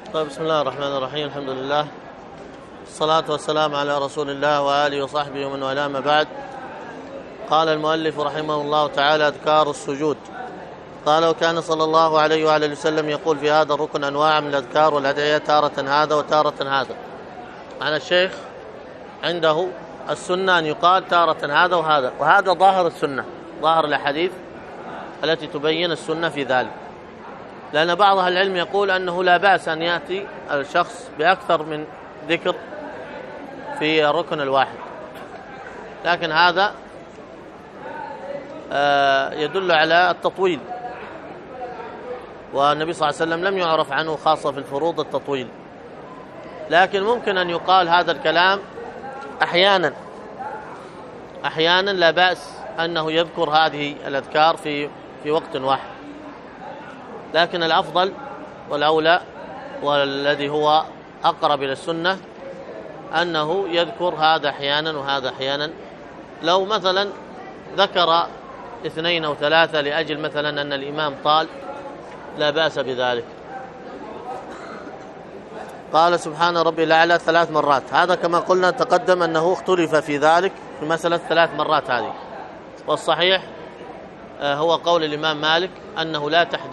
طيب، بسم الله الرحمن الرحيم. الحمد لله، الصلاة والسلام على رسول الله وآله وصحبه ومن والاه، ما بعد. قال المؤلف رحمه الله تعالى: أذكار السجود. قال: وكان صلى الله عليه وآله وسلم يقول في هذا الركن أنواع من الأذكار والأدعية، تارة هذا وتارة هذا. معنى الشيخ عنده السنة أن يقال تارة هذا وهذا، وهذا ظاهر السنة، ظاهر الأحاديث التي تبين السنة في ذلك. لأن بعض أهل العلم يقول أنه لا بأس أن يأتي الشخص بأكثر من ذكر في الركن الواحد، لكن هذا يدل على التطويل، والنبي صلى الله عليه وسلم لم يعرف عنه خاصة في الفروض التطويل. لكن ممكن أن يقال هذا الكلام أحيانا لا بأس أنه يذكر هذه الأذكار في وقت واحد، لكن الأفضل والأولى والذي هو أقرب إلى السنة أنه يذكر هذا أحيانا وهذا أحيانا. لو مثلا ذكر 2 أو 3 لأجل مثلا أن الإمام طال، لا بأس بذلك. قال: سبحان ربي الأعلى 3 مرات. هذا كما قلنا تقدم أنه اختلف في ذلك في مسألة 3 مرات هذه، والصحيح هو قول الإمام مالك أنه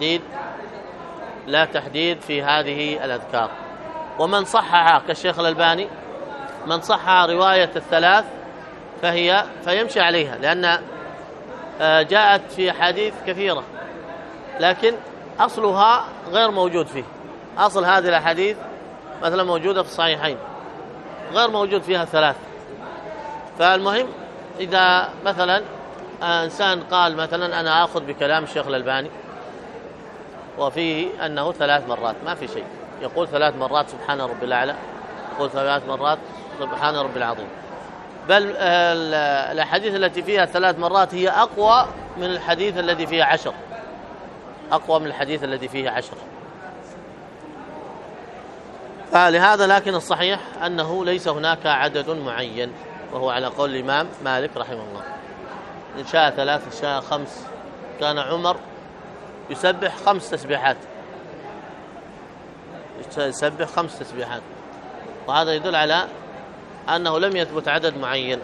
لا تحديد في هذه الأذكار. ومن صحح كالشيخ الألباني، من صحح رواية 3 فيمشي عليها، لأن جاءت في أحاديث كثيرة، لكن أصلها غير موجود فيه. أصل هذه الأحاديث مثلا موجودة في الصحيحين، غير موجود فيها 3. فالمهم إذا مثلا إنسان قال مثلا أنا أخذ بكلام الشيخ الألباني وفيه أنه 3 مرات، ما في شيء، يقول 3 مرات سبحان ربي الأعلى، يقول 3 مرات سبحان ربي العظيم. بل الأحاديث التي فيها 3 مرات هي أقوى من الحديث الذي فيه 10، أقوى من الحديث الذي فيه 10. فلهذا لكن الصحيح أنه ليس هناك عدد معين، وهو على قول الإمام مالك رحمه الله. إن شاء 3 إن شاء 5. كان عمر يسبح 5 تسبيحات، يسبح 5 تسبيحات، وهذا يدل على أنه لم يثبت عدد معين.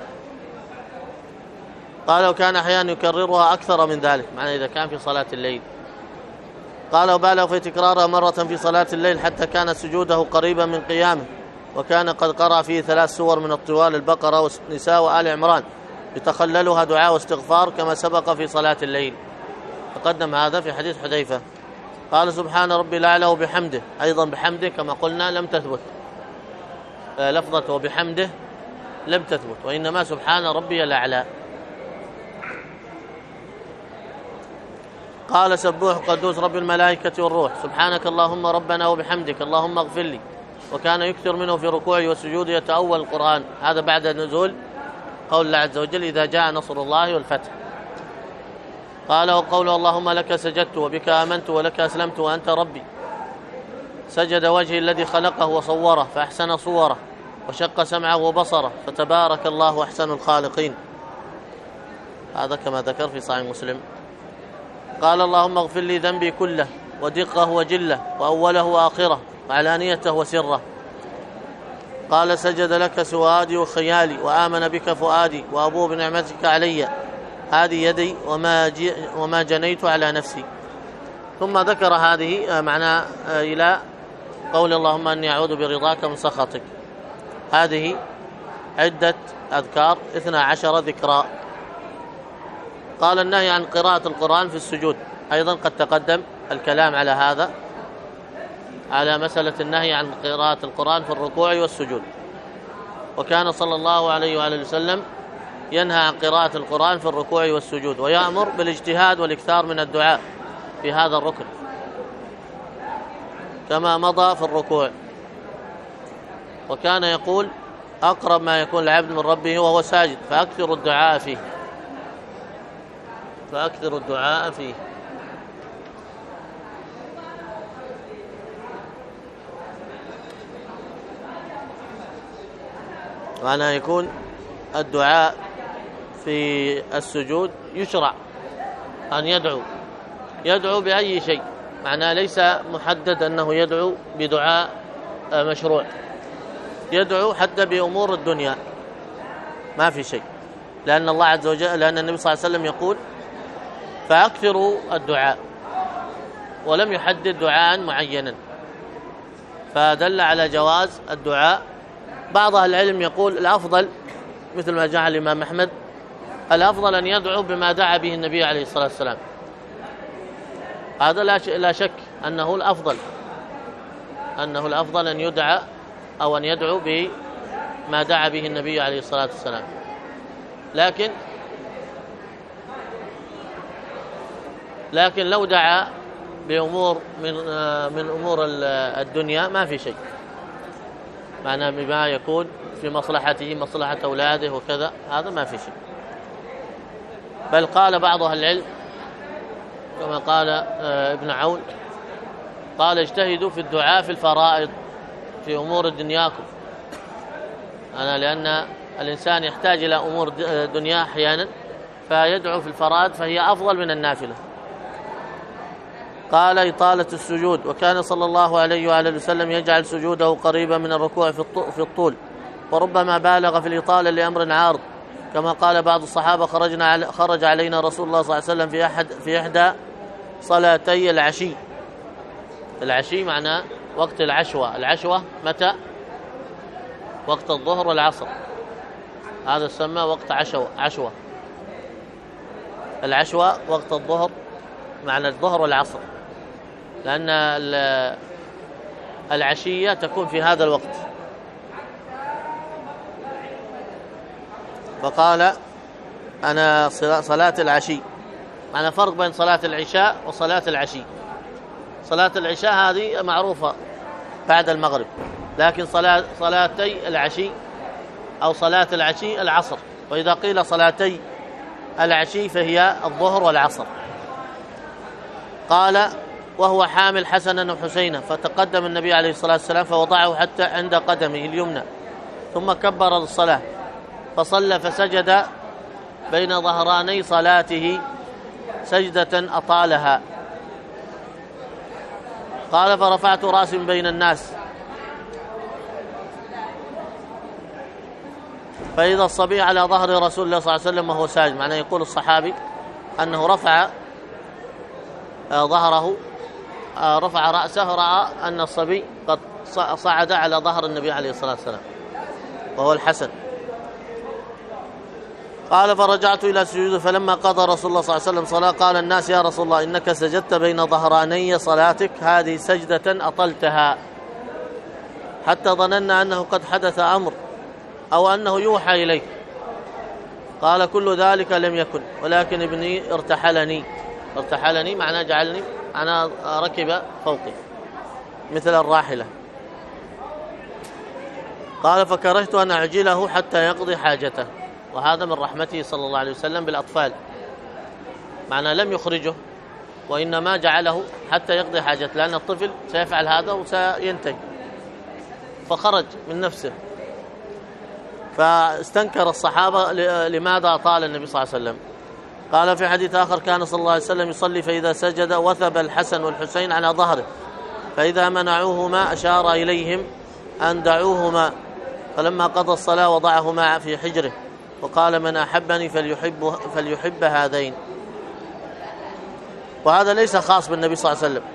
قال: وكان أحيانا يكررها أكثر من ذلك، معنى إذا كان في صلاة الليل. قال: وبالغ في تكرارها مرة في صلاة الليل حتى كان سجوده قريبا من قيامه، وكان قد قرأ فيه 3 سور من الطوال: البقرة والنساء وآل عمران، يتخللها دعاء واستغفار كما سبق في صلاة الليل. تقدم هذا في حديث حذيفة. قال: سبحان ربي الأعلى وبحمده، أيضا بحمده كما قلنا لم تثبت لفظة وبحمده، لم تثبت، وإنما سبحان ربي الأعلى. قال: سبوح قدوس رب الملائكة والروح، سبحانك اللهم ربنا وبحمدك اللهم اغفر لي. وكان يكثر منه في ركوعه وسجوده، يتأول القرآن. هذا بعد نزول قول الله عز وجل: إذا جاء نصر الله والفتح. قال: وقوله اللهم لك سجدت وبك آمنت ولك أسلمت وأنت ربي. سجد وجهي الذي خلقه وصوره فأحسن صوره، وشق سمعه وبصره، فتبارك الله أحسن الخالقين. هذا كما ذكر في صحيح مسلم. قال: اللهم اغفر لي ذنبي كله ودقه وجله وأوله وآخره وعلانيته وسره. قال: سجد لك سوادي وخيالي، وآمن بك فؤادي، وأبوء بنعمتك علي، هذه يدي وما جنيت على نفسي. ثم ذكر هذه معنى إلى قول اللهم أني أعوذ برضاك من سخطك. هذه عدة أذكار 12 ذكرى. قال: النهي عن قراءة القرآن في السجود، أيضا قد تقدم الكلام على هذا، على مسألة النهي عن قراءة القرآن في الركوع والسجود. وكان صلى الله عليه وآله وسلم ينهى عن قراءة القرآن في الركوع والسجود، ويأمر بالاجتهاد والإكثار من الدعاء في هذا الركن كما مضى في الركوع. وكان يقول: أقرب ما يكون العبد من ربه وهو ساجد، فأكثر الدعاء فيه. وأنا يكون الدعاء في السجود يشرع أن يدعو بأي شيء، معناه ليس محدد أنه يدعو بدعاء مشروع، يدعو حتى بأمور الدنيا ما في شيء، لأن الله عز وجل، لأن النبي صلى الله عليه وسلم يقول فأكثروا الدعاء، ولم يحدد دعاء معينا، فدل على جواز الدعاء. بعض أهل العلم يقول الأفضل مثل ما جاء الإمام أحمد، الأفضل أن يدعو بما دعا به النبي عليه الصلاة والسلام، هذا لا شك أنه الأفضل، أن يدعى أو أن يدعو بما دعا به النبي عليه الصلاة والسلام. لكن لو دعا بأمور من أمور الدنيا ما في شيء، معناه بما يكون في مصلحته، مصلحة أولاده وكذا، هذا ما في شيء. بل قال بعض أهل العلم كما قال ابن عون، قال اجتهدوا في الدعاء في الفرائض في أمور دنياكم، لأن الإنسان يحتاج إلى أمور دنيا أحيانا، فيدعو في الفرائض فهي أفضل من النافلة. قال إطالة السجود، وكان صلى الله عليه وآله وسلم يجعل سجوده قريبا من الركوع في الطول، وربما بالغ في الإطالة لأمر عارض، كما قال بعض الصحابة خرج علينا رسول الله صلى الله عليه وسلم في إحدى صلاتي العشي. العشي معناه وقت العشوة متى؟ وقت الظهر والعصر، هذا يسمى وقت عشوة. العشوة وقت الظهر، معنى الظهر والعصر، لأن العشية تكون في هذا الوقت. فقال أنا صلاة العشي، معنى فرق بين صلاة العشاء وصلاة العشي. صلاة العشاء هذه معروفة بعد المغرب، لكن صلاتي العشي أو صلاة العشي العصر، وإذا قيل صلاتي العشي فهي الظهر والعصر. قال وهو حامل حسنا وحسينا، فتقدم النبي عليه الصلاة والسلام فوضعه حتى عند قدمه اليمنى، ثم كبر للصلاة فصلى فسجد بين ظهراني صلاته سجدة أطالها. قال فرفعت رأسي بين الناس فإذا الصبي على ظهر رسول الله صلى الله عليه وسلم وهو ساجد، معناه يقول الصحابي أنه رفع ظهره، رفع رأسه، رأى أن الصبي قد صعد على ظهر النبي عليه الصلاة والسلام وهو الحسن. قال فرجعت إلى سجوده، فلما قضى رسول الله صلى الله عليه وسلم صلاة قال الناس يا رسول الله إنك سجدت بين ظهراني صلاتك هذه سجدة أطلتها، حتى ظننا أنه قد حدث أمر أو أنه يوحى إليك. قال كل ذلك لم يكن، ولكن ابني ارتحلني معناه جعلني، أنا ركب فوقي مثل الراحلة. قال فكرهت أن أعجله حتى يقضي حاجته، وهذا من رحمته صلى الله عليه وسلم بالأطفال، معناه لم يخرجه وإنما جعله حتى يقضي حاجته، لأن الطفل سيفعل هذا وسينتهي، فخرج من نفسه. فاستنكر الصحابة لماذا أطال النبي صلى الله عليه وسلم. قال في حديث آخر كان صلى الله عليه وسلم يصلي فإذا سجد وثب الحسن والحسين على ظهره، فإذا منعوهما أشار إليهم أن دعوهما، فلما قضى الصلاة وضعهما في حجره وقال من أحبني فليحب هذين. وهذا ليس خاص بالنبي صلى الله عليه وسلم،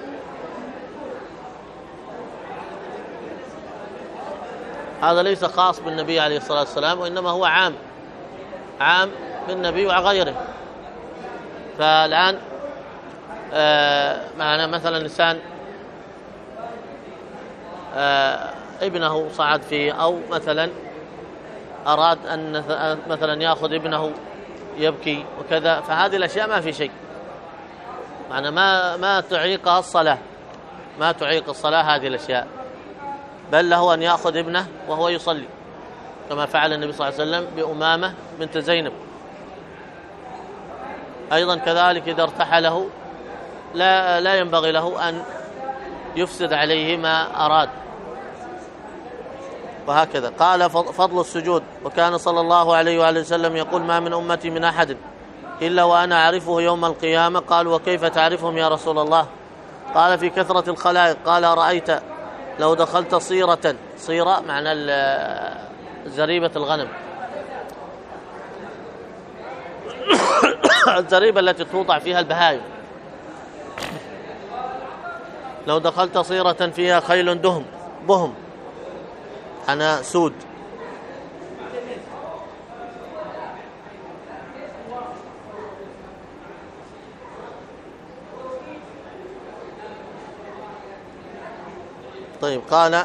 هذا ليس خاص بالنبي عليه الصلاة والسلام، وإنما هو عام بالنبي وغيره. فالآن معنا مثلا إنسان ابنه صعد فيه، أو مثلا أراد أن مثلا يأخذ ابنه يبكي وكذا، فهذه الأشياء ما في شيء، معنى ما تعيقها الصلاة، ما تعيق الصلاة هذه الأشياء، بل له أن يأخذ ابنه وهو يصلي، كما فعل النبي صلى الله عليه وسلم بأمامة بنت زينب. أيضا كذلك إذا ارتحله لا ينبغي له أن يفسد عليه ما أراد، وهكذا. قال فضل السجود، وكان صلى الله عليه وآله وسلم يقول ما من أمتي من أحد إلا وأنا أعرفه يوم القيامة. قال وكيف تعرفهم يا رسول الله؟ قال في كثرة الخلائق. قال رأيت لو دخلت صيرة، صيرة معنى زريبة الغنم، الزريبة التي توضع فيها البهائم. لو دخلت صيرة فيها خيل دهم بهم، أنا سود. طيب قال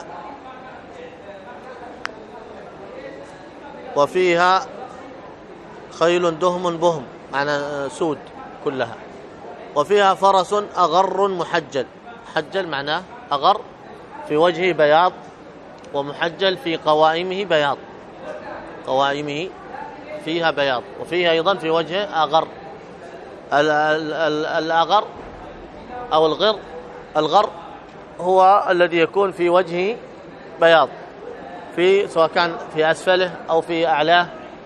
وفيها خيل دهم بهم، معنى سود كلها. وفيها فرس أغر محجل، محجل معناه أغر في وجهه بياض، ومحجل في قوائمه بياض، قوائمه فيها بياض، وفيها أيضا في وجهه أغر. الأغر أو الغر هو الذي يكون في وجهه بياض، في سواء كان في أسفله أو في أعلاه.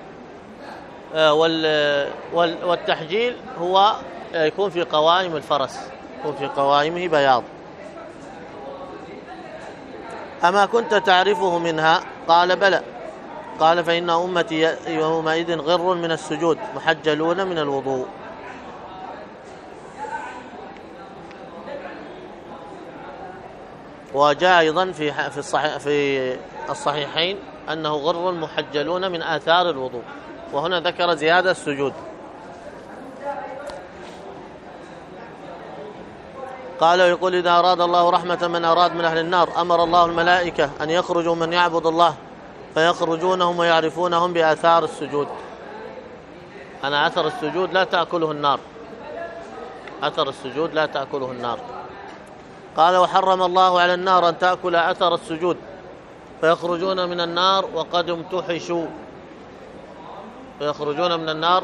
والتحجيل هو يكون في قوائم الفرس، يكون في قوائمه بياض. أما كنت تعرفه منها؟ قال بلى. قال فإن أمتي يومئذ غر من السجود محجلون من الوضوء. وجاء أيضا في الصحيحين أنه غر محجلون من آثار الوضوء، وهنا ذكر زيادة السجود. قال ويقول إذا أراد الله رحمة من أراد من أهل النار أمر الله الملائكة أن يخرجوا من يعبد الله فيخرجونهم ويعرفونهم بآثار السجود. أنا أثر السجود لا تأكله النار، أثر السجود لا تأكله النار. قال وحرم الله على النار أن تأكل أثر السجود فيخرجون من النار وقد امتحشوا، فيخرجون من النار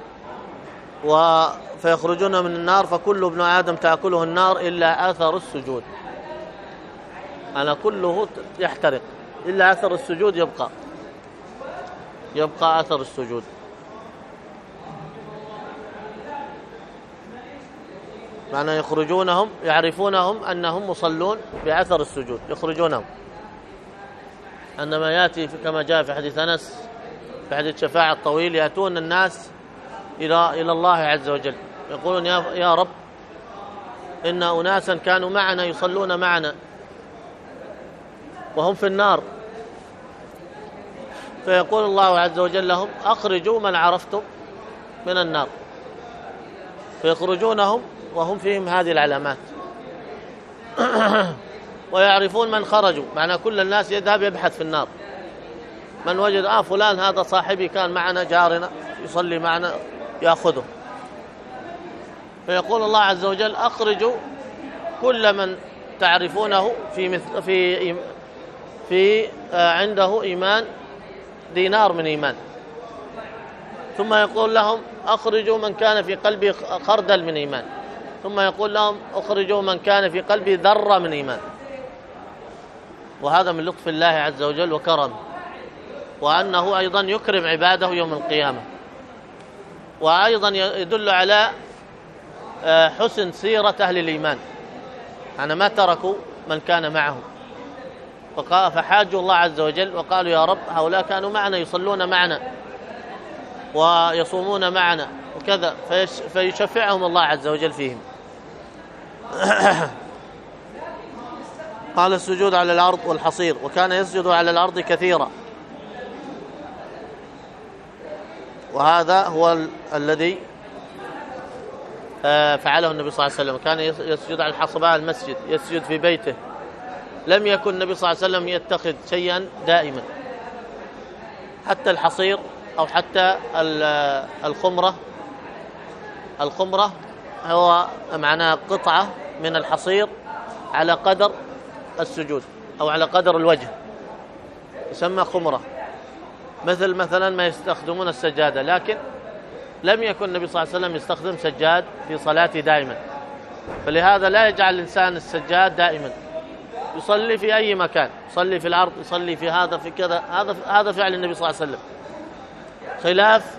فيخرجون من النار فكل ابن آدم تأكله النار إلا أثر السجود. أنا كله يحترق إلا أثر السجود يبقى أثر السجود. معنى يخرجونهم يعرفونهم أنهم مصلون بأثر السجود، يخرجونهم. عندما يأتي كما جاء في حديث أنس في حديث شفاعة الطويل، يأتون الناس إلى الله عز وجل يقولون يا رب إن أناسا كانوا معنا يصلون معنا وهم في النار، فيقول الله عز وجل لهم أخرجوا من عرفتم من النار، فيخرجونهم وهم فيهم هذه العلامات. ويعرفون من خرجوا، معنى كل الناس يذهب يبحث في النار، من وجد فلان هذا صاحبي كان معنا جارنا يصلي معنا يأخذه، فيقول الله عز وجل أخرجوا كل من تعرفونه في عنده إيمان دينار من إيمان، ثم يقول لهم أخرجوا من كان في قلبه خردل من إيمان، ثم يقول لهم أخرجوا من كان في قلبه ذرة من إيمان. وهذا من لطف الله عز وجل وكرمه، وأنه أيضا يكرم عباده يوم القيامة، وأيضا يدل على حسن سيرة أهل الإيمان، أنا ما تركوا من كان معهم، فحاجوا الله عز وجل وقالوا يا رب هؤلاء كانوا معنا يصلون معنا ويصومون معنا وكذا، فيشفعهم الله عز وجل فيهم. قال السجود على الأرض والحصير، وكان يسجد على الأرض كثيرا، وهذا هو الذي فعله النبي صلى الله عليه وسلم، كان يسجد على الحصباء المسجد، يسجد في بيته. لم يكن النبي صلى الله عليه وسلم يتخذ شيئا دائما، حتى الحصير أو حتى الخمرة هو معناه قطعة من الحصير على قدر السجود أو على قدر الوجه، يسمى خمرة، مثلا ما يستخدمون السجادة، لكن لم يكن النبي صلى الله عليه وسلم يستخدم سجاد في صلاته دائما، فلهذا لا يجعل الإنسان السجاد دائما، يصلي في أي مكان، يصلي في الأرض، يصلي في هذا في كذا، هذا فعل النبي صلى الله عليه وسلم، خلاف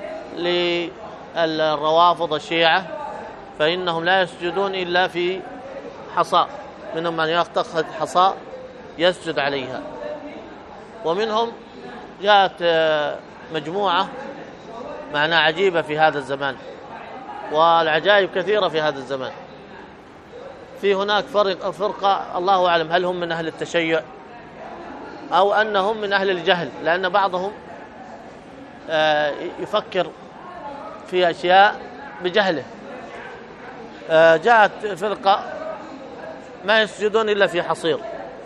للروافض الشيعة فإنهم لا يسجدون إلا في حصاء، منهم من يتخذ حصاء يسجد عليها. ومنهم جاءت مجموعة معنى عجيبة في هذا الزمان، والعجائب كثيرة في هذا الزمان. في هناك فرقة الله أعلم هل هم من أهل التشيع أو أنهم من أهل الجهل، لأن بعضهم يفكر في أشياء بجهله. جاءت فرقة ما يسجدون إلا في حصير،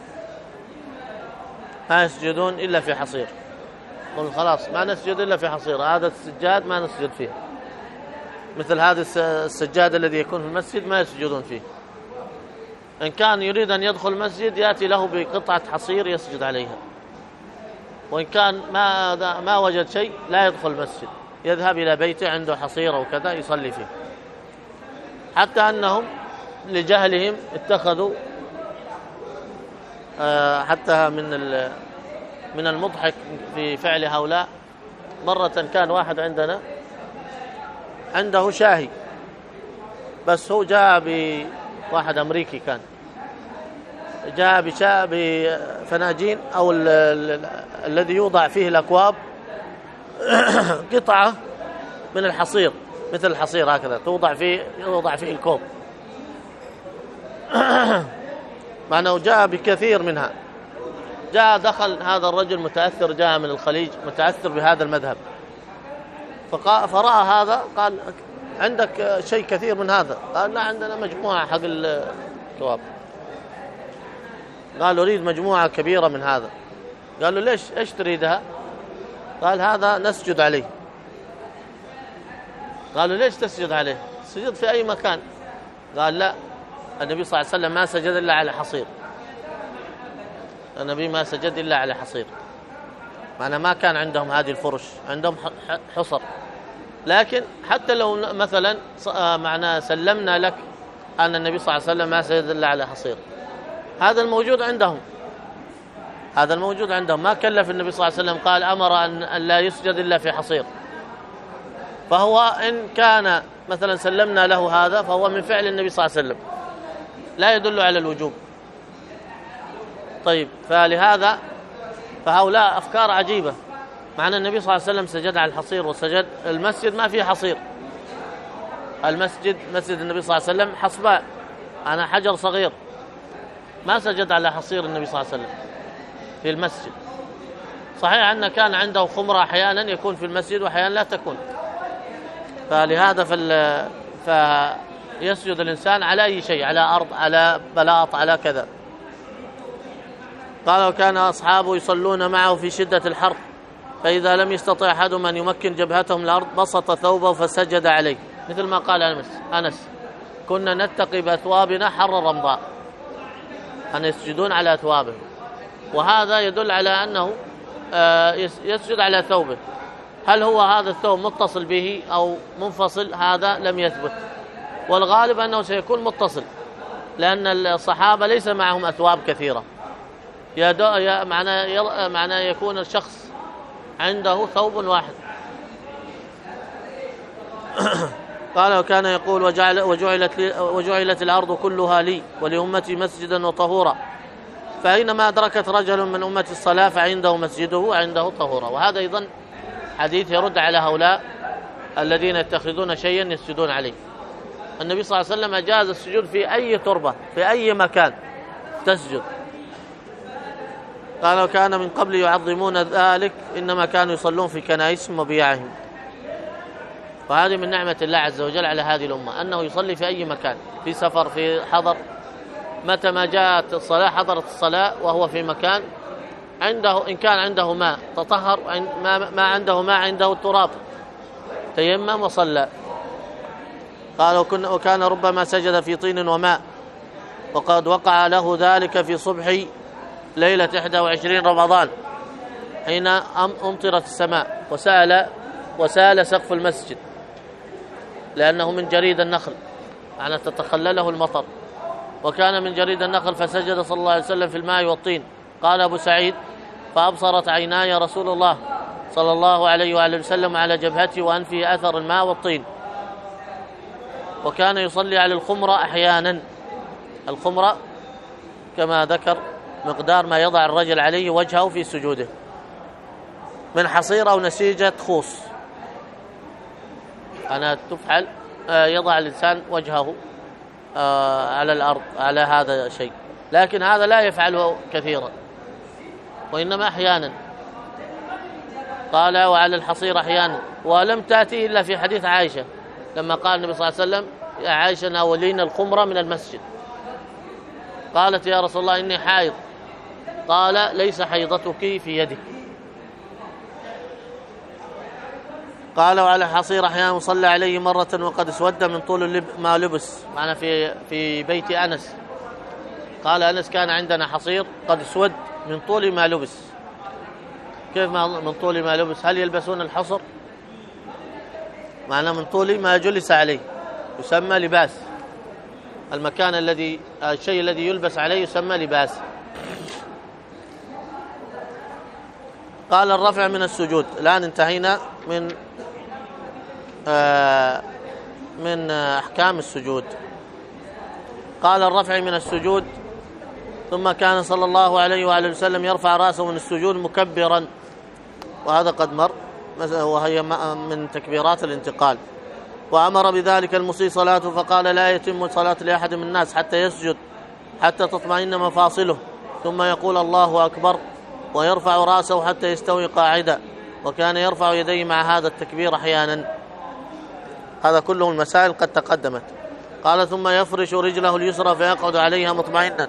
ما يسجدون إلا في حصير، قل خلاص ما نسجد إلا في حصير، هذا السجاد ما نسجد فيه، مثل هذا السجاد الذي يكون في المسجد ما يسجدون فيه. إن كان يريد أن يدخل المسجد يأتي له بقطعة حصير يسجد عليها، وإن كان ما وجد شيء لا يدخل المسجد، يذهب إلى بيته عنده حصير أو كذا يصلي فيه. حتى أنهم لجهلهم اتخذوا حتى من المضحك في فعل هؤلاء. مرة كان واحد عندنا عنده شاهي، بس هو جاء بواحد أمريكي كان جاء بفناجين أو الذي يوضع فيه الأكواب قطعة من الحصير، مثل الحصير هكذا يوضع فيه الكوب معناه جاء بكثير منها. دخل هذا الرجل متأثر، جاء من الخليج متأثر بهذا المذهب، فرأى هذا قال عندك شيء كثير من هذا؟ قال لا عندنا مجموعة حق الكواب. قال أريد مجموعة كبيرة من هذا. قال له ليش إيش تريدها؟ قال هذا نسجد عليه. قالوا ليش تسجد عليه؟ سجد في أي مكان. قال لا، النبي صلى الله عليه وسلم ما سجد إلا على حصير، النبي ما سجد إلا على حصير، معنى ما كان عندهم هذه الفرش، عندهم حصر. لكن حتى لو مثلا معنى سلمنا لك أن النبي صلى الله عليه وسلم ما سجد إلا على حصير، هذا الموجود عندهم، هذا الموجود عندهم، ما كلف النبي صلى الله عليه وسلم قال أمر أن لا يسجد إلا في حصير. فهو إن كان مثلا سلمنا له هذا فهو من فعل النبي صلى الله عليه وسلم، لا يدل على الوجوب. طيب، فلهذا فهؤلاء أفكار عجيبة، مع أن النبي صلى الله عليه وسلم سجد على الحصير وسجد. المسجد ما فيه حصير، المسجد مسجد النبي صلى الله عليه وسلم حصباء، أنا حجر صغير، ما سجد على حصير النبي صلى الله عليه وسلم في المسجد. صحيح أن كان عنده خمرة أحيانا يكون في المسجد وأحيانا لا تكون، فلهذا فيسجد الإنسان على أي شيء، على أرض، على بلاط، على كذا. قال وكان أصحابه يصلون معه في شدة الحر، فإذا لم يستطع أحدهم أن يمكن جبهته من الأرض بسط ثوبه فسجد عليه، مثل ما قال أنس كنا نتقي بأثوابنا حر الرمضاء، أن يسجدون على أثوابه. وهذا يدل على أنه يسجد على ثوبه. هل هو هذا الثوب متصل به أو منفصل؟ هذا لم يثبت، والغالب أنه سيكون متصل، لأن الصحابة ليس معهم أثواب كثيرة، معنى يكون الشخص عنده ثوب واحد. قال وكان يقول وجعلت الأرض كلها لي ولأمتي مسجدا وطهورا، فأينما أدركت رجل من أمتي الصلاة فعنده مسجده وعنده طهورا. وهذا أيضا حديث يرد على هؤلاء الذين يتخذون شيئا يسجدون عليه. النبي صلى الله عليه وسلم أجاز السجود في أي تربة في أي مكان تسجد. قال وكان من قبل يعظمون ذلك، إنما كانوا يصلون في كنائسهم وبيعهم. وهذه من نعمة الله عز وجل على هذه الأمة، أنه يصلي في أي مكان، في سفر، في حضر، متى ما جاءت الصلاة حضرت الصلاة وهو في مكان عنده، إن كان عنده ماء تطهر، ما عنده ماء عنده التراب تيمم وصلى. قال وكان ربما سجد في طين وماء، وقد وقع له ذلك في صبح ليلة 21 رمضان حين أمطرت السماء وسال سقف المسجد، لأنه من جريد النخل، يعني تتخلله المطر، وكان من جريد النخل، فسجد صلى الله عليه وسلم في الماء والطين. قال أبو سعيد فأبصرت عيناي رسول الله صلى الله عليه وآله وسلم على جبهته وأنفه أثر الماء والطين. وكان يصلي على الخمرة أحيانا، الخمرة كما ذكر مقدار ما يضع الرجل عليه وجهه في سجوده من حصير أو نسيجة خوص. أنا تفعل يضع الإنسان وجهه على الأرض على هذا الشيء، لكن هذا لا يفعله كثيرا وإنما أحيانا. قال وعلى الحصير أحيانا، ولم تأتي إلا في حديث عائشة لما قال النبي صلى الله عليه وسلم يا عائشة ناولين الخمرة من المسجد. قالت يا رسول الله إني حائض. قال ليس حيضتك في يدك. قال وعلى الحصير أحيانا صلى عليه مرة وقد اسود من طول ما لبس، معنا في بيت أنس. قال أنس كان عندنا حصير قد اسود من طول ما لبس. كيف من طول ما لبس؟ هل يلبسون الحصر؟ معنى من طول ما جلس عليه يسمى لباس. المكان الشيء الذي يلبس عليه يسمى لباس. قال الرفع من السجود. الآن انتهينا من أحكام السجود. قال الرفع من السجود. ثم كان صلى الله عليه وآله وسلم يرفع رأسه من السجود مكبرا، وهذا قد مر، وهي من تكبيرات الانتقال. وأمر بذلك المسيء صلاته فقال لا يتم صلاة لأحد من الناس حتى يسجد حتى تطمئن مفاصله، ثم يقول الله أكبر ويرفع رأسه حتى يستوي قاعدا، وكان يرفع يديه مع هذا التكبير أحيانا. هذا كله المسائل قد تقدمت. قال ثم يفرش رجله اليسرى فيقعد عليها مطمئنا.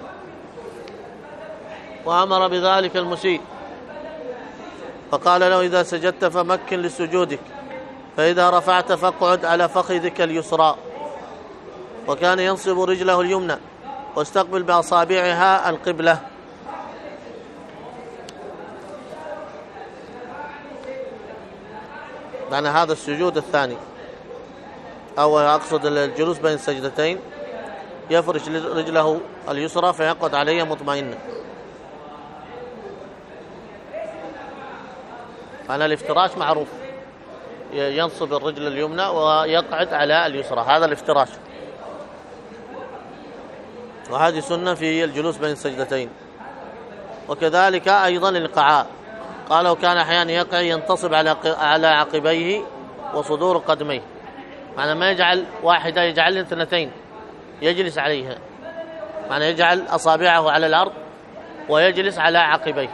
وأمر بذلك المسيء فقال له إذا سجدت فمكن لسجودك، فإذا رفعت فاقعد على فخذك اليسرى. وكان ينصب رجله اليمنى واستقبل بأصابعها القبلة. معنى هذا السجود الثاني، أو أقصد الجلوس بين السجدتين، يفرش رجله اليسرى فيقعد عليها مطمئنا. معنى الافتراش معروف، ينصب الرجل اليمنى ويقعد على اليسرى، هذا الافتراش، وهذه سنة في الجلوس بين السجدتين. وكذلك أيضا الإقعاء. قال وكان أحيانا يقع ينتصب على عقبيه وصدور قدميه، معنى ما يجعل واحدة، يجعل اثنتين يجلس عليها، معنى يجعل أصابعه على الأرض ويجلس على عقبيه.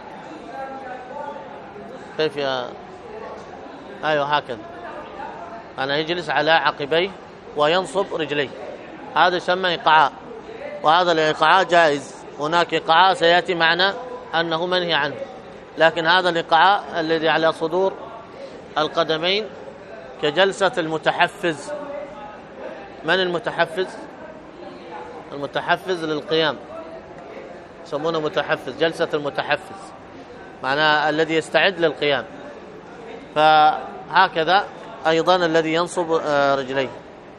كيف أيوه هكذا، أنا يجلس على عقبيه وينصب رجليه، هذا يسمى إيقاعاء. وهذا الإيقاعاء جائز. هناك إيقاعاء سيأتي معنا أنه منهي عنه، لكن هذا الإيقاعاء الذي على صدور القدمين كجلسة المتحفز. من المتحفز؟ المتحفز للقيام يسمونه متحفز، جلسة المتحفز معناه الذي يستعد للقيام. فهكذا أيضا الذي ينصب رجليه.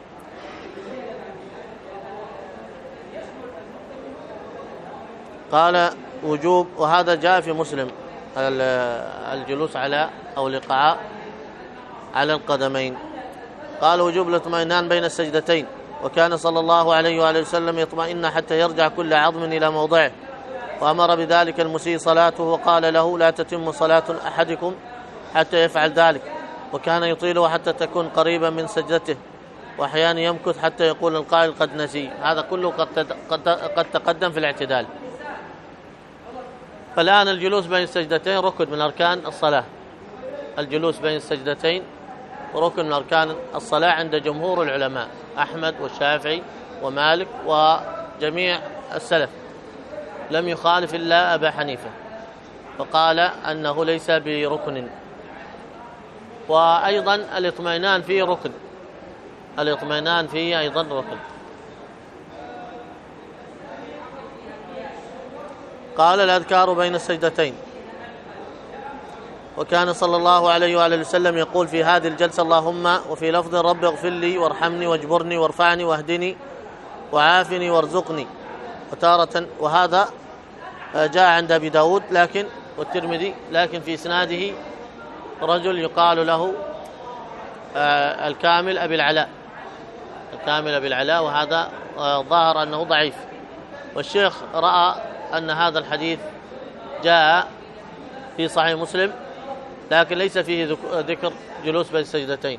قال وجوب، وهذا جاء في مسلم، الجلوس على أو الإيقاع على القدمين. قال وجوب الاطمئنان بين السجدتين، وكان صلى الله عليه وآله وسلم يطمئن حتى يرجع كل عظم إلى موضعه. وأمر بذلك المسيء صلاته وقال له لا تتم صلاة أحدكم حتى يفعل ذلك، وكان يطيله حتى تكون قريبا من سجدته، وأحيانا يمكث حتى يقول القائل قد نسي. هذا كله قد تقدم في الاعتدال. فالآن الجلوس بين السجدتين ركن من أركان الصلاة. الجلوس بين السجدتين ركن من أركان الصلاة عند جمهور العلماء، أحمد والشافعي ومالك وجميع السلف، لم يخالف إلا أبا حنيفة فقال أنه ليس بركن. وأيضا الاطمئنان فيه ركن، الاطمئنان فيه أيضا ركن. قال الأذكار بين السجدتين. وكان صلى الله عليه وآله وسلم يقول في هذه الجلسة اللهم، وفي لفظ رب اغفر لي وارحمني واجبرني وارفعني واهدني وعافني وارزقني. وتارة، وهذا جاء عند أبي داود والترمذي، لكن في إسناده رجل يقال له الكامل أبي العلاء، الكامل أبي العلاء، وهذا ظاهر أنه ضعيف. والشيخ رأى أن هذا الحديث جاء في صحيح مسلم، لكن ليس فيه ذكر جلوس بين السجدتين،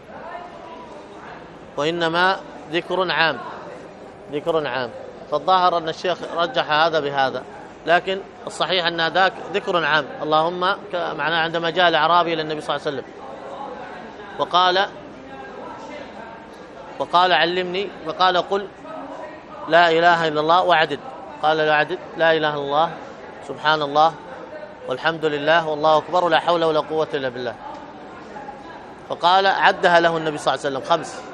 وإنما ذكر عام. فالظاهر أن الشيخ رجح هذا بهذا، لكن الصحيح أن ذاك ذكر عام. اللهم معناه عندما جاء الأعرابي إلى النبي صلى الله عليه وسلم وقال علمني، فقال قل لا إله إلا الله وعدد. قال لا أعدد، لا إله إلا الله سبحان الله والحمد لله والله أكبر ولا حول ولا قوة إلا بالله. فقال عدها له النبي صلى الله عليه وسلم 5.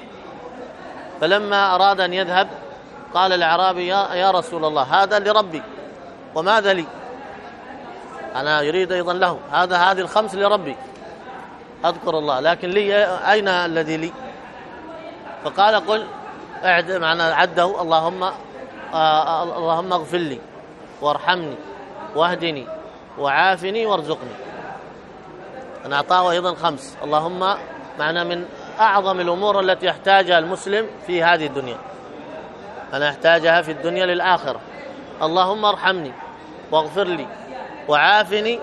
فلما أراد أن يذهب قال الأعرابي يا رسول الله هذا لربي وماذا لي؟ أنا يريد أيضا له، هذه 5 لربي أذكر الله، لكن لي أين الذي لي؟ فقال قل عده اللهم اغفر لي وارحمني واهدني وعافني وارزقني. أنا أعطاه أيضا 5. اللهم معنا من أعظم الأمور التي يحتاجها المسلم في هذه الدنيا، أنا أحتاجها في الدنيا للآخرة. اللهم ارحمني واغفر لي وعافني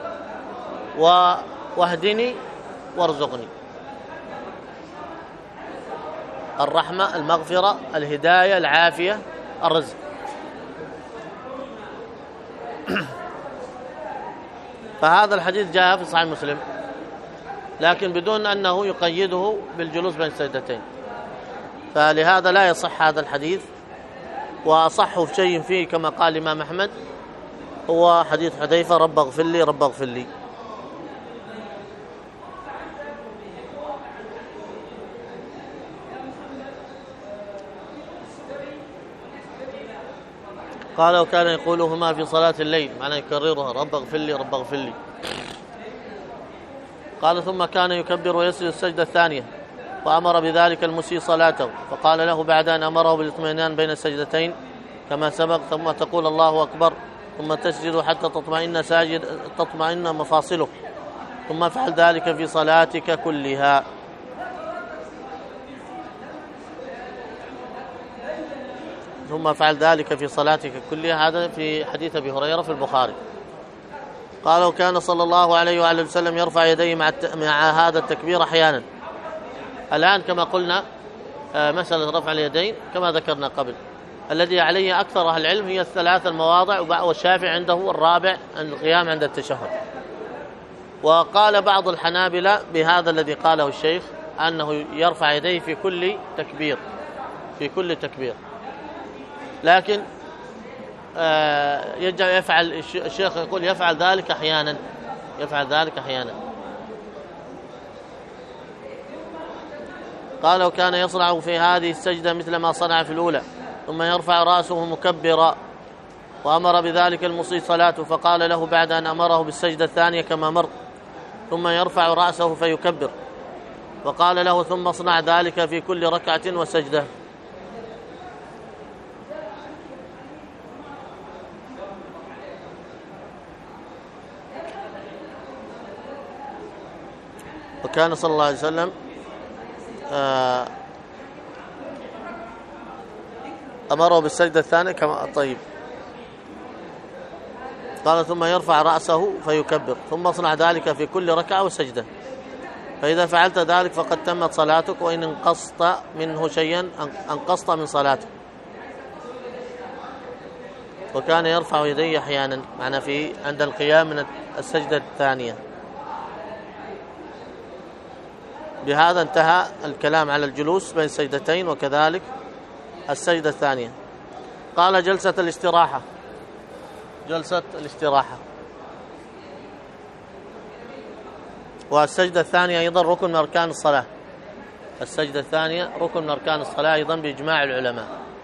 واهدني وارزقني. الرحمة، المغفرة، الهداية، العافية، الرزق. فهذا الحديث جاء في صحيح مسلم، لكن بدون أنه يقيده بالجلوس بين السجدتين، فلهذا لا يصح هذا الحديث. وأصح شيء فيه كما قال الإمام أحمد هو حديث حذيفة رب اغفر لي رب اغفر لي. قال وكان يقولهما في صلاة الليل، معنى يكررها رب اغفر لي رب اغفر لي. قال ثم كان يكبر ويسجد السجدة الثانية، وأمر بذلك المسيء صلاته، فقال له بعد أن أمره بالاطمئنان بين السجدتين كما سبق، ثم تقول الله أكبر، ثم تسجد حتى تطمئن مفاصلك، ثم افعل ذلك في صلاتك كلها. هذا في حديث أبي هريرة في البخاري. قال وكان صلى الله عليه وآله وسلم يرفع يديه مع هذا التكبير أحيانا. الآن كما قلنا مسألة رفع اليدين كما ذكرنا قبل، الذي عليه أكثر أهل العلم هي 3 المواضع، والشافعي عنده الرابع القيام عند التشهد. وقال بعض الحنابلة بهذا الذي قاله الشيخ أنه يرفع يديه في كل تكبير، لكن الشيخ يقول يفعل ذلك أحيانا. قال وكان يصنع في هذه السجدة مثل ما صنع في الأولى، ثم يرفع رأسه مكبرا، وأمر بذلك المسيء صلاته، فقال له بعد أن أمره بالسجدة الثانية كما مر، ثم يرفع رأسه فيكبر، فقال له ثم اصنع ذلك في كل ركعة وسجدة. وكان صلى الله عليه وسلم أمره بالسجدة الثانية كما طيب. قال ثم يرفع رأسه فيكبر، ثم اصنع ذلك في كل ركعة وسجدة، فإذا فعلت ذلك فقد تمت صلاتك، وإن انقصت منه شيئا انقصت من صلاتك. وكان يرفع يديه أحيانا، معنا في عند القيام من السجدة الثانية. بهذا انتهى الكلام على الجلوس بين السجدتين، وكذلك السجدة الثانية. قال جلسة الاستراحة، والسجدة الثانية أيضا ركن من أركان الصلاة، أيضا بإجماع العلماء.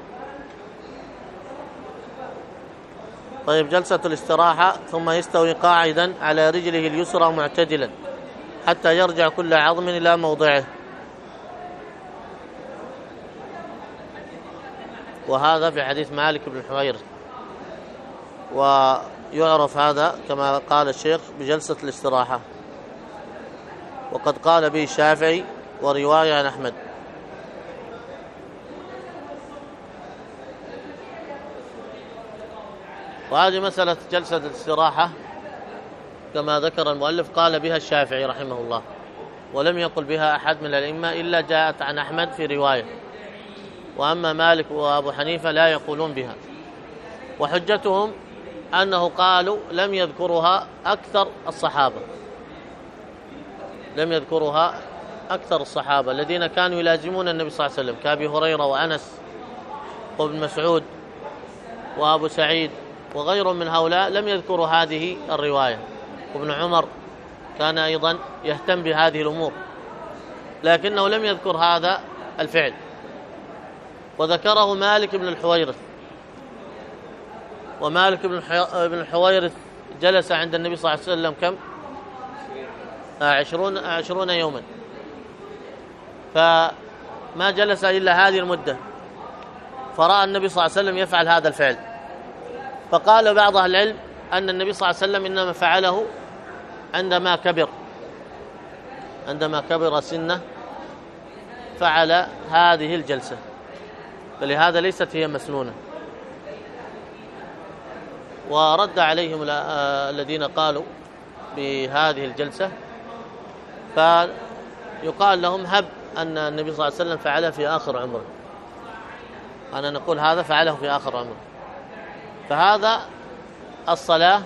طيب جلسة الاستراحة، ثم يستوي قاعدا على رجله اليسرى معتدلا حتى يرجع كل عظم إلى موضعه، وهذا في حديث مالك بن الحويرث. ويعرف هذا كما قال الشيخ بجلسة الاستراحة، وقد قال به الشافعي ورواية عن أحمد. وهذه مسألة جلسة الاستراحة كما ذكر المؤلف قال بها الشافعي رحمه الله، ولم يقل بها أحد من الأئمة إلا جاءت عن أحمد في رواية، وأما مالك وأبو حنيفة لا يقولون بها. وحجتهم أنه قالوا لم يذكرها أكثر الصحابة، لم يذكرها أكثر الصحابة الذين كانوا يلازمون النبي صلى الله عليه وسلم كأبي هريرة وأنس وابن مسعود وأبو سعيد وغيرهم من هؤلاء، لم يذكروا هذه الرواية. وابن عمر كان أيضا يهتم بهذه الأمور، لكنه لم يذكر هذا الفعل، وذكره مالك بن الحويرث. ومالك بن الحويرث جلس عند النبي صلى الله عليه وسلم كم؟ 20 يوما، فما جلس إلا هذه المدة، فرأى النبي صلى الله عليه وسلم يفعل هذا الفعل، فقال بعض أهل العلم أن النبي صلى الله عليه وسلم إنما فعله عندما كبر سنه فعل هذه الجلسة، فلهذا ليست هي مسنونة. ورد عليهم الذين قالوا بهذه الجلسة، فيقال لهم هب أن النبي صلى الله عليه وسلم فعله في آخر عمره، أنا نقول هذا فعله في آخر عمره. فهذا الصلاة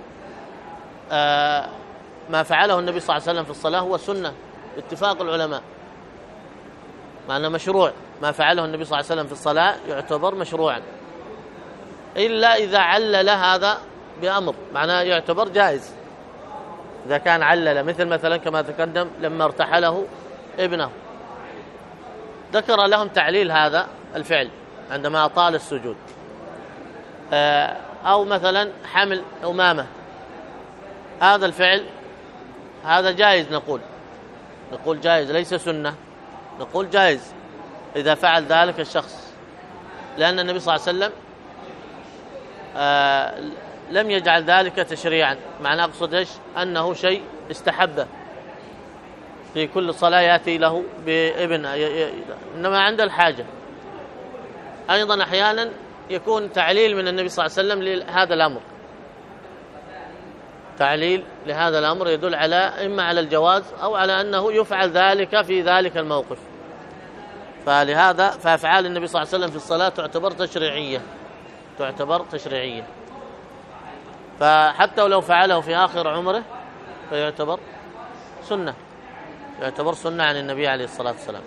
ما فعله النبي صلى الله عليه وسلم في الصلاة هو سنة باتفاق العلماء، مع أنه مشروع. ما فعله النبي صلى الله عليه وسلم في الصلاة يعتبر مشروعا، إلا إذا علل هذا بأمر، معناه يعتبر جائز إذا كان علل، مثلا كما تقدم لما ارتحله ابنه ذكر لهم تعليل هذا الفعل عندما أطال السجود، أو مثلا حمل أمامة، هذا الفعل هذا جائز، نقول جائز ليس سنة، نقول جائز إذا فعل ذلك الشخص، لأن النبي صلى الله عليه وسلم لم يجعل ذلك تشريعا، معناه أقصد إيش؟ أنه شيء استحبه في كل صلاة يأتي له بابن، إنما عند الحاجة. أيضا أحيانا يكون تعليل من النبي صلى الله عليه وسلم لهذا الأمر، تعليل لهذا الأمر يدل على إما على الجواز أو على أنه يفعل ذلك في ذلك الموقف. فلهذا فأفعال النبي صلى الله عليه وسلم في الصلاة تعتبر تشريعية، فحتى ولو فعله في آخر عمره فيعتبر سنة، عن النبي عليه الصلاة والسلام.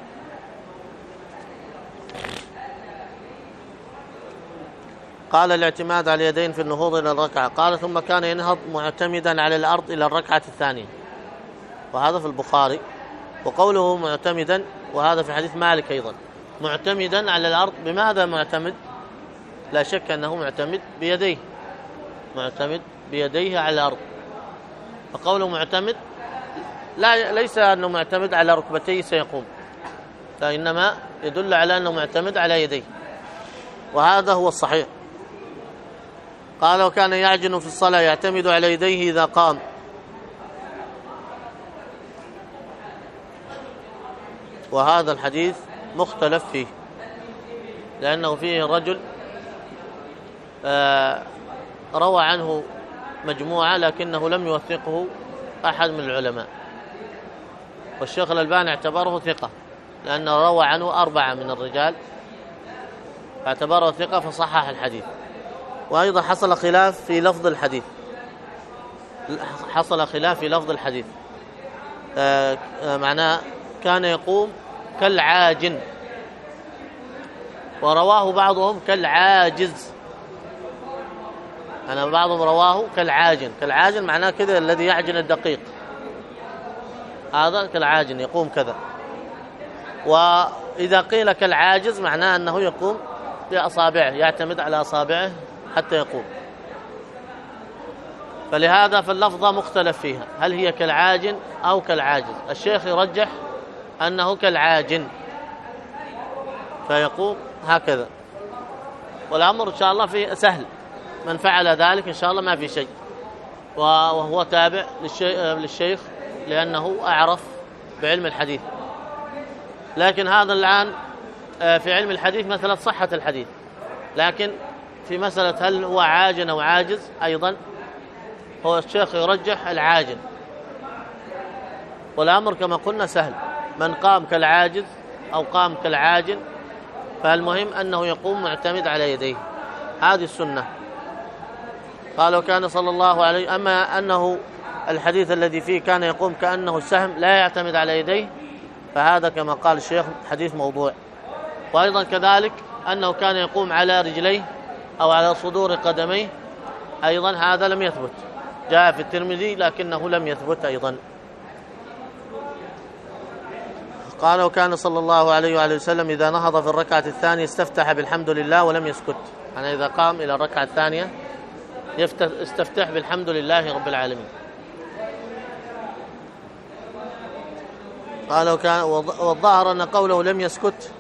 قال الاعتماد على اليدين في النهوض إلى الركعة. قال ثم كان ينهض معتمدا على الأرض إلى الركعة الثانية، وهذا في البخاري. وقوله معتمدا وهذا في حديث مالك أيضا، معتمدا على الأرض، بماذا معتمد؟ لا شك أنه معتمد بيديه على الأرض. فقوله معتمد ليس أنه معتمد على ركبتيه سيقوم، فإنما يدل على أنه معتمد على يديه، وهذا هو الصحيح. قال وكان يعجن في الصلاة يعتمد على يديه إذا قام. وهذا الحديث مختلف فيه، لأنه فيه رجل روى عنه مجموعة لكنه لم يوثقه أحد من العلماء، والشيخ الألباني اعتبره ثقة لأنه روى عنه 4 من الرجال، فاعتبره ثقة فصحح الحديث. وأيضا حصل خلاف في لفظ الحديث، معناه كان يقوم كالعاجن، ورواه بعضهم كالعاجز، بعضهم رواه كالعاجن معناه كذا الذي يعجن الدقيق، هذا كالعاجن يقوم كذا. وإذا قيل كالعاجز معناه أنه يقوم بأصابعه، يعتمد على أصابعه حتى يقوم. فلهذا فاللفظة مختلف فيها، هل هي كالعاجن أو كالعاجز؟ الشيخ يرجح أنه كالعاجن، فيقوم هكذا. والأمر إن شاء الله فيه سهل، من فعل ذلك إن شاء الله ما في شيء، وهو تابع للشيخ لأنه أعرف بعلم الحديث. لكن هذا الآن في علم الحديث مثلا صحة الحديث، لكن في مسألة هل هو عاجن أو عاجز أيضا هو الشيخ يرجح العاجل، والأمر كما قلنا سهل، من قام كالعاجز أو قام كالعاجل، فالمهم أنه يقوم معتمد على يديه، هذه السنة. قالوا كان صلى الله عليه، أما أنه الحديث الذي فيه كان يقوم كأنه السهم لا يعتمد على يديه، فهذا كما قال الشيخ حديث موضوع. وأيضا كذلك أنه كان يقوم على رجليه أو على صدور قدميه، أيضا هذا لم يثبت، جاء في الترمذي لكنه لم يثبت أيضا. قالوا كان صلى الله عليه وآله وسلم إذا نهض في الركعة الثانية استفتح بالحمد لله ولم يسكت، يعني إذا قام إلى الركعة الثانية استفتح بالحمد لله رب العالمين. قالوا كان، والظاهر أن قوله لم يسكت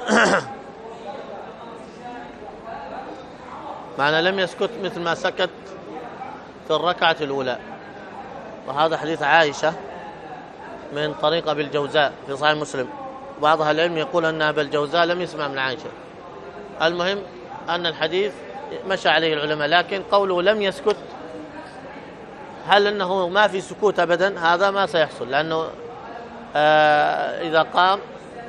معنى لم يسكت مثل ما سكت في الركعة الأولى، وهذا حديث عائشة من طريق أبي الجوزاء في صحيح مسلم، بعض أهل العلم يقول أن أبا الجوزاء لم يسمع من عائشة. المهم أن الحديث مشى عليه العلماء، لكن قوله لم يسكت، هل أنه ما في سكوت أبدا؟ هذا ما سيحصل، لأنه إذا قام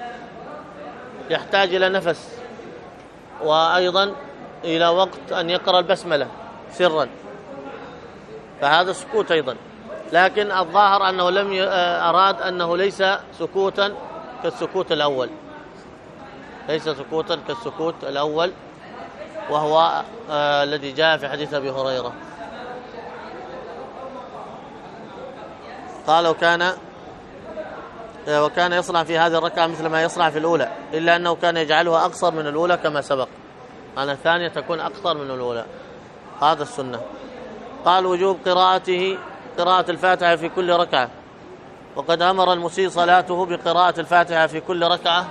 يحتاج إلى نفس، وأيضا إلى وقت أن يقرأ البسملة سرا، فهذا سكوت أيضا. لكن الظاهر أنه لم أراد أنه ليس سكوتا كالسكوت الأول، ليس سكوتا كالسكوت الأول، وهو الذي جاء في حديث أبي هريرة. قال وكان يصنع في هذه الركعة مثل ما يصنع في الأولى، إلا أنه كان يجعلها أقصر من الأولى كما سبق، أن الثانية تكون أقصر من الأولى، هذا السنة. قال وجوب قراءة الفاتحة في كل ركعة، وقد أمر المسيء صلاته بقراءة الفاتحة في كل ركعة،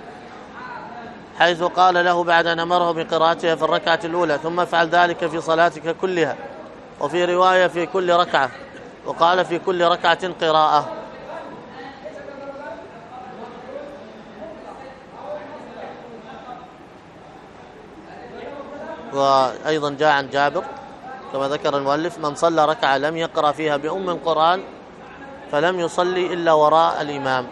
حيث قال له بعد أن أمره بقراءتها في الركعة الأولى ثم افعل ذلك في صلاتك كلها، وفي رواية في كل ركعة، وقال في كل ركعة قراءة. وأيضا جاء عن جابر كما ذكر المؤلف: من صلى ركعة لم يقرأ فيها بأم القرآن فلم يصلي إلا وراء الإمام.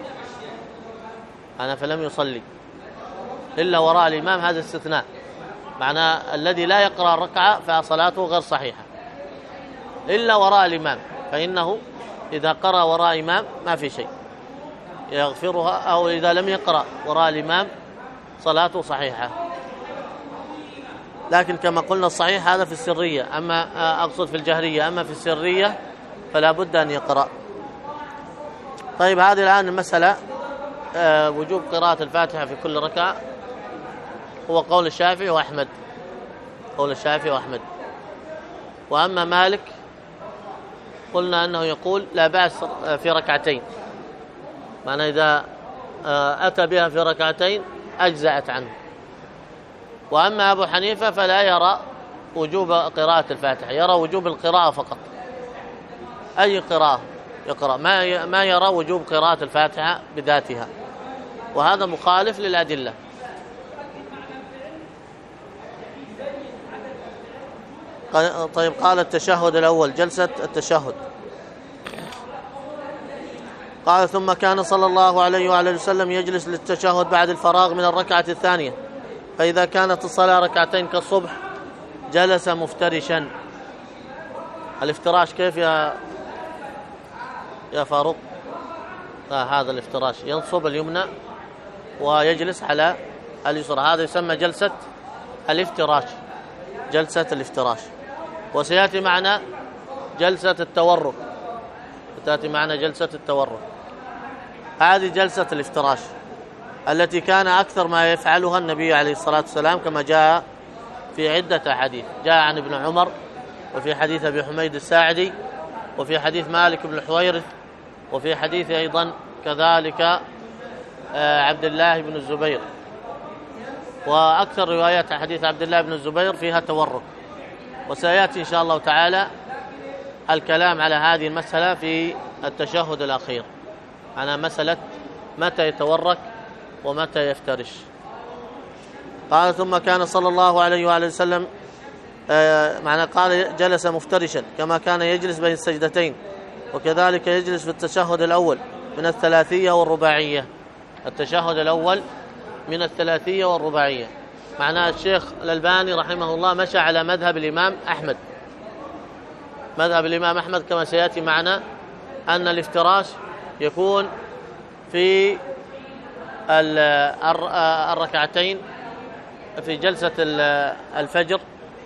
فلم يصلي إلا وراء الإمام، هذا استثناء، معناه الذي لا يقرأ الركعة فصلاته غير صحيحة إلا وراء الإمام، فإنه إذا قرأ وراء إمام ما في شيء يغفرها، أو إذا لم يقرأ وراء الإمام صلاته صحيحة. لكن كما قلنا الصحيح هذا في السرية، أما أقصد في الجهرية، أما في السرية فلا بد أن يقرأ. طيب، هذه الآن المسألة وجوب قراءة الفاتحة في كل ركعة هو قول الشافعي وأحمد، قول الشافعي وأحمد. وأما مالك قلنا أنه يقول لا بأس في ركعتين، معنى إذا أتى بها في ركعتين أجزأت عنه. وأما أبو حنيفة فلا يرى وجوب قراءة الفاتحة، يرى وجوب القراءة فقط، أي قراءة يقرأ، ما يرى وجوب قراءة الفاتحة بذاتها، وهذا مخالف للأدلة. طيب، قال التشهد الأول، جلسة التشهد. قال ثم كان صلى الله عليه وآله وسلم يجلس للتشهد بعد الفراغ من الركعة الثانية، فإذا كانت الصلاة ركعتين كالصبح جلس مفترشا. الافتراش كيف يا فاروق؟ هذا الافتراش، ينصب اليمنى ويجلس على اليسرى، هذا يسمى جلسة الافتراش، جلسة الافتراش. وسيأتي معنا جلسة التورك، تأتي معنا جلسة التورك. هذه جلسة الافتراش التي كان أكثر ما يفعلها النبي عليه الصلاة والسلام، كما جاء في عدة حديث، جاء عن ابن عمر، وفي حديث أبي حميد الساعدي، وفي حديث مالك بن الحويرث، وفي حديث أيضا كذلك عبد الله بن الزبير. وأكثر روايات حديث عبد الله بن الزبير فيها تورك، وسيأتي إن شاء الله تعالى الكلام على هذه المسألة في التشهد الأخير، على مسألة متى يتورك ومتى يفترش. قال ثم كان صلى الله عليه وآله وسلم معنى قال جلس مفترشا كما كان يجلس بين السجدتين، وكذلك يجلس في التشهد الأول من الثلاثية والرباعية. التشهد الأول من الثلاثية والرباعية. معناه الشيخ الألباني رحمه الله مشى على مذهب الإمام أحمد. مذهب الإمام أحمد كما سيأتي معنا أن الافتراش يكون في الركعتين في جلسة الفجر،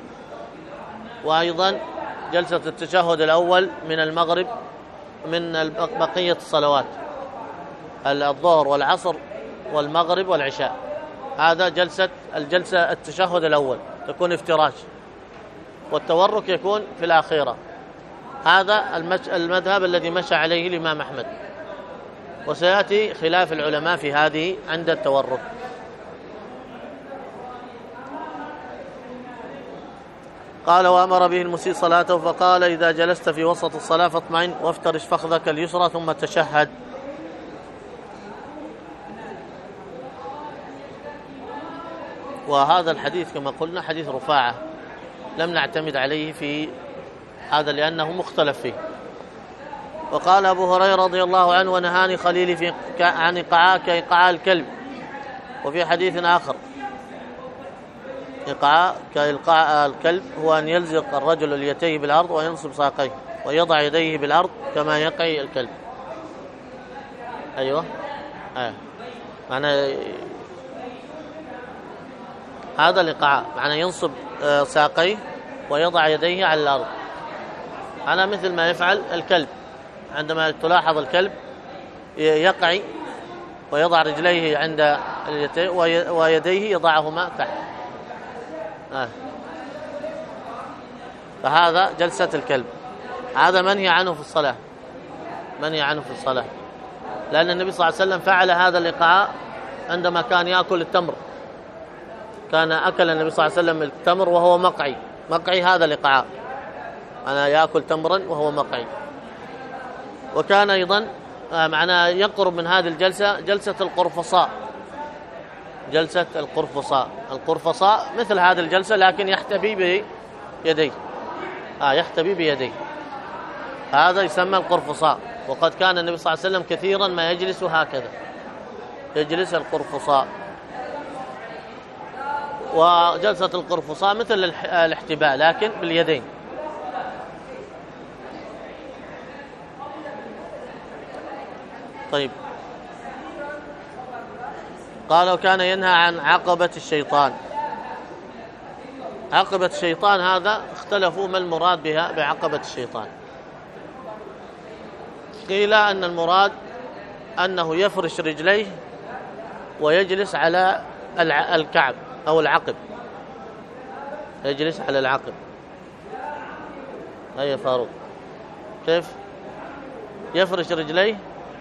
وأيضا جلسة التشهد الأول من المغرب من بقية الصلوات الظهر والعصر والمغرب والعشاء. هذا الجلسة التشهد الأول تكون افتراش، والتورك يكون في الأخيرة. هذا المذهب الذي مشى عليه الإمام أحمد، وسيأتي خلاف العلماء في هذه عند التورك. قال وأمر به المسيء صلاته فقال إذا جلست في وسط الصلاة فاطمئن وافترش فخذك اليسرى ثم تشهد. وهذا الحديث كما قلنا حديث رفاعة، لم نعتمد عليه في هذا لأنه مختلف فيه. وقال أبو هريرة رضي الله عنه ونهاني خليلي عن إقعاء كإقعاء الكلب. وفي حديث آخر إقعاء كإلقاء الكلب هو أن يلزق الرجل اليتيه بالأرض وينصب ساقيه ويضع يديه بالأرض كما يقعي الكلب. أيوة معنى هذا الإقعاء معنى ينصب ساقيه ويضع يديه على الأرض. أنا مثل ما يفعل الكلب، عندما تلاحظ الكلب يقعي ويضع رجليه عند اليتين ويديه يضعهما تحت. فهذا جلسة الكلب، هذا منهي عنه في الصلاة، منهي عنه في الصلاة، لأن النبي صلى الله عليه وسلم فعل هذا الإقعاء عندما كان يأكل التمر. كان أكل النبي صلى الله عليه وسلم التمر وهو مقعي هذا الإقعاء، أنا يأكل تمرا وهو مقعي. وكان أيضا معناه يقرب من هذه الجلسة جلسة القرفصاء. جلسة القرفصاء مثل هذه الجلسة لكن يحتبي بيديه، يحتبي بيديه، هذا يسمى القرفصاء. وقد كان النبي صلى الله عليه وسلم كثيرا ما يجلس هكذا، يجلس القرفصاء. وجلسة القرفصاء مثل الاحتباء لكن باليدين. طيب قال وكان ينهى عن عقبة الشيطان. عقبة الشيطان هذا اختلفوا ما المراد بها بعقبة الشيطان. قيل أن المراد أنه يفرش رجليه ويجلس على الكعب أو العقب، يجلس على العقب. هيا فاروق كيف يفرش رجليه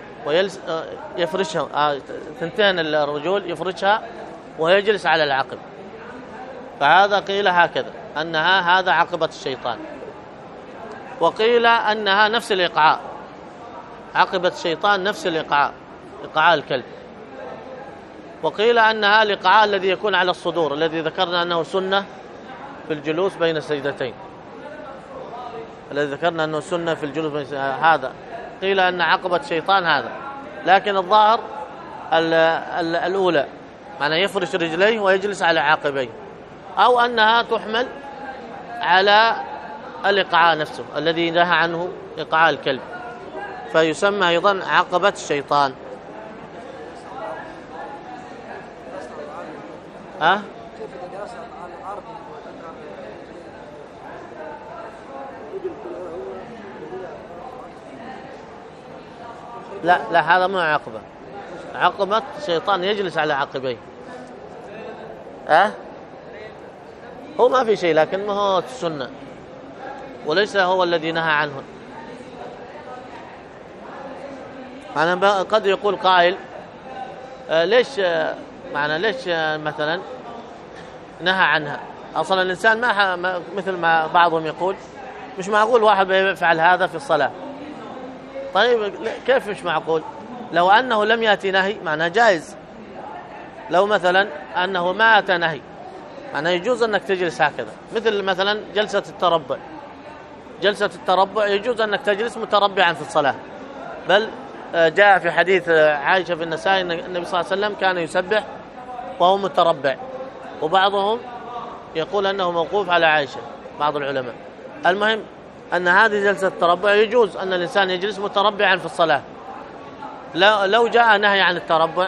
يفرشها ثنتين الرجول يفرشها ويجلس على العقب. فهذا قيل هكذا أنها هذا عقبة الشيطان. وقيل أنها نفس الإقعاء، عقبة الشيطان نفس الإقعاء، إقعاء الكلب. وقيل أنها الإقعاء الذي يكون على الصدور الذي ذكرنا أنه سنة في الجلوس بين السجدتين، الذي ذكرنا أنه سنة في الجلوس بين هذا قيل أن عقبة الشيطان هذا. لكن الظاهر الأولى معنى يفرش رجليه ويجلس على عاقبيه، أو أنها تحمل على الإقعاء نفسه الذي نهى عنه إقعاء الكلب، فيسمى أيضا عقبة الشيطان. لا هذا مو عقبة. عقبة الشيطان يجلس على عقبيه. هو ما في شيء، لكن ما هو السنة وليس هو الذي نهى عنه. أنا قد يقول قائل ليش مثلا نهى عنها؟ أصلا الإنسان ما مثل ما بعضهم يقول مش معقول واحد يفعل هذا في الصلاة. طيب كيف مش معقول؟ لو أنه لم يأتي نهي معناه جائز. لو مثلا أنه ما أتى نهي أنا يجوز أنك تجلس هكذا، مثل مثلا جلسة التربع. جلسة التربع يجوز أنك تجلس متربعا في الصلاة، بل جاء في حديث عائشة في النسائي أن النبي صلى الله عليه وسلم كان يسبح وهو متربع، وبعضهم يقول أنه موقوف على عائشة، بعض العلماء. المهم أن هذه جلسة التربع يجوز أن الإنسان يجلس متربعا في الصلاة. لو جاء نهي عن التربع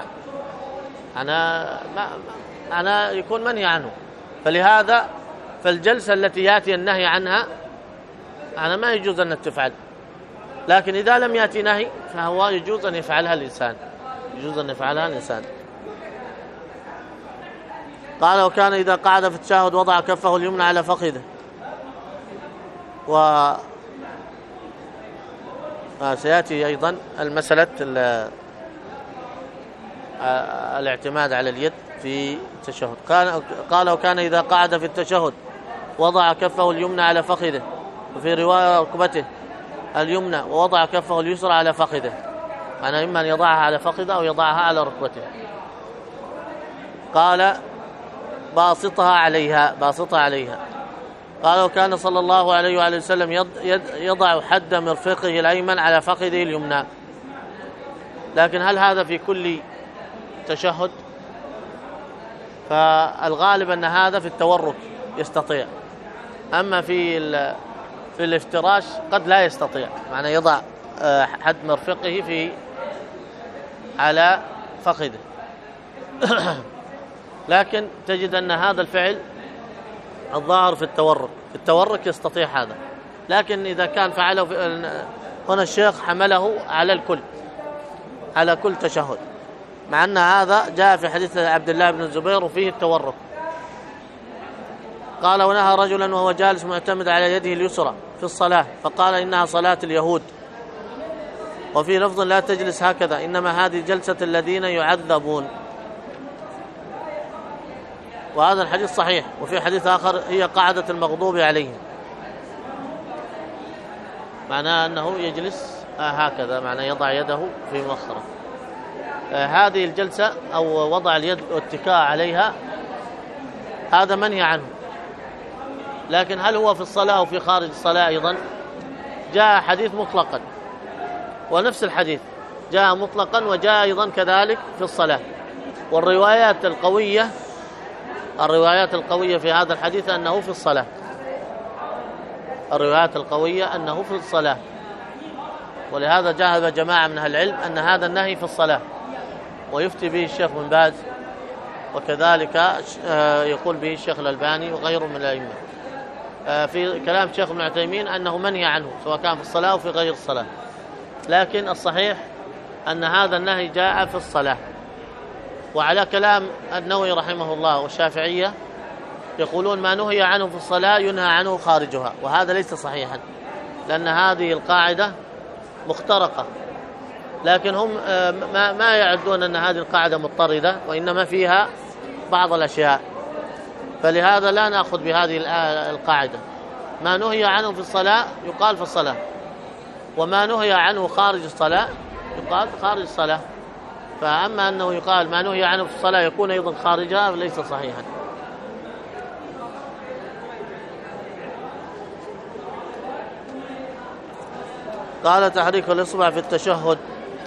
أنا يكون منهي عنه، فلهذا فالجلسة التي يأتي النهي عنها أنا ما يجوز أن تفعل، لكن إذا لم يأتي نهي فهو يجوز أن يفعلها الإنسان، يجوز أن يفعلها الإنسان. قال وكان إذا قعد في التشهد وضع كفه اليمنى على فخذه. سيأتي أيضا المسألة الاعتماد على اليد في التشهد. قال وكان إذا قعد في التشهد وضع كفه اليمنى على فخذه، وفي رواية ركبته اليمنى ووضع كفه اليسرى على فخذه، أنا إما أن يضعها على فخذه أو يضعها على ركبته. قال باسطها عليها. قال وكان صلى الله عليه وآله وسلم يضع حد مرفقه الأيمن على فخذه اليمنى. لكن هل هذا في كل تشهد؟ فالغالب أن هذا في التورك يستطيع، أما في الافتراش قد لا يستطيع، معنى يضع حد مرفقه على فخذه. لكن تجد أن هذا الفعل الظاهر في التورك يستطيع هذا، لكن إذا كان فعله هنا الشيخ حمله على كل تشهد، مع أن هذا جاء في حديث عبد الله بن الزبير وفيه التورك. قال ونهى رجلا وهو جالس معتمد على يده اليسرى في الصلاة فقال إنها صلاة اليهود، وفي لفظ لا تجلس هكذا إنما هذه جلسة الذين يعذبون، وهذا الحديث صحيح. وفي حديث آخر هي قاعدة المغضوب عليهم، معناه أنه يجلس هكذا، معناه يضع يده في مؤخرة. هذه الجلسة أو وضع اليد والاتكاء عليها هذا منهي عنه، لكن هل هو في الصلاة أو في خارج الصلاة؟ أيضا جاء حديث مطلقا، ونفس الحديث جاء مطلقا وجاء أيضا كذلك في الصلاة. والروايات القوية في هذا الحديث أنه في الصلاة، الروايات القوية أنه في الصلاة، ولهذا جاهد جماعة من أهل العلم أن هذا النهي في الصلاة، ويفتي به الشيخ بن باز، وكذلك يقول به الشيخ الألباني وغيره من الأئمة. في كلام الشيخ ابن عثيمين أنه منهي عنه سواء كان في الصلاة أو في غير الصلاة، لكن الصحيح أن هذا النهي جاء في الصلاة. وعلى كلام النووي رحمه الله والشافعية يقولون ما نهي عنه في الصلاة ينهى عنه خارجها، وهذا ليس صحيحا، لأن هذه القاعدة مخترقة، لكن هم ما يعدون أن هذه القاعدة مضطردة، وإنما فيها بعض الأشياء، فلهذا لا نأخذ بهذه القاعدة. ما نهي عنه في الصلاة يقال في الصلاة، وما نهي عنه خارج الصلاة يقال خارج الصلاة. فأما أنه يقال ما نهي عنه في الصلاة يكون أيضا خارجها ليس صحيحا. قال تحريك الإصبع في التشهد.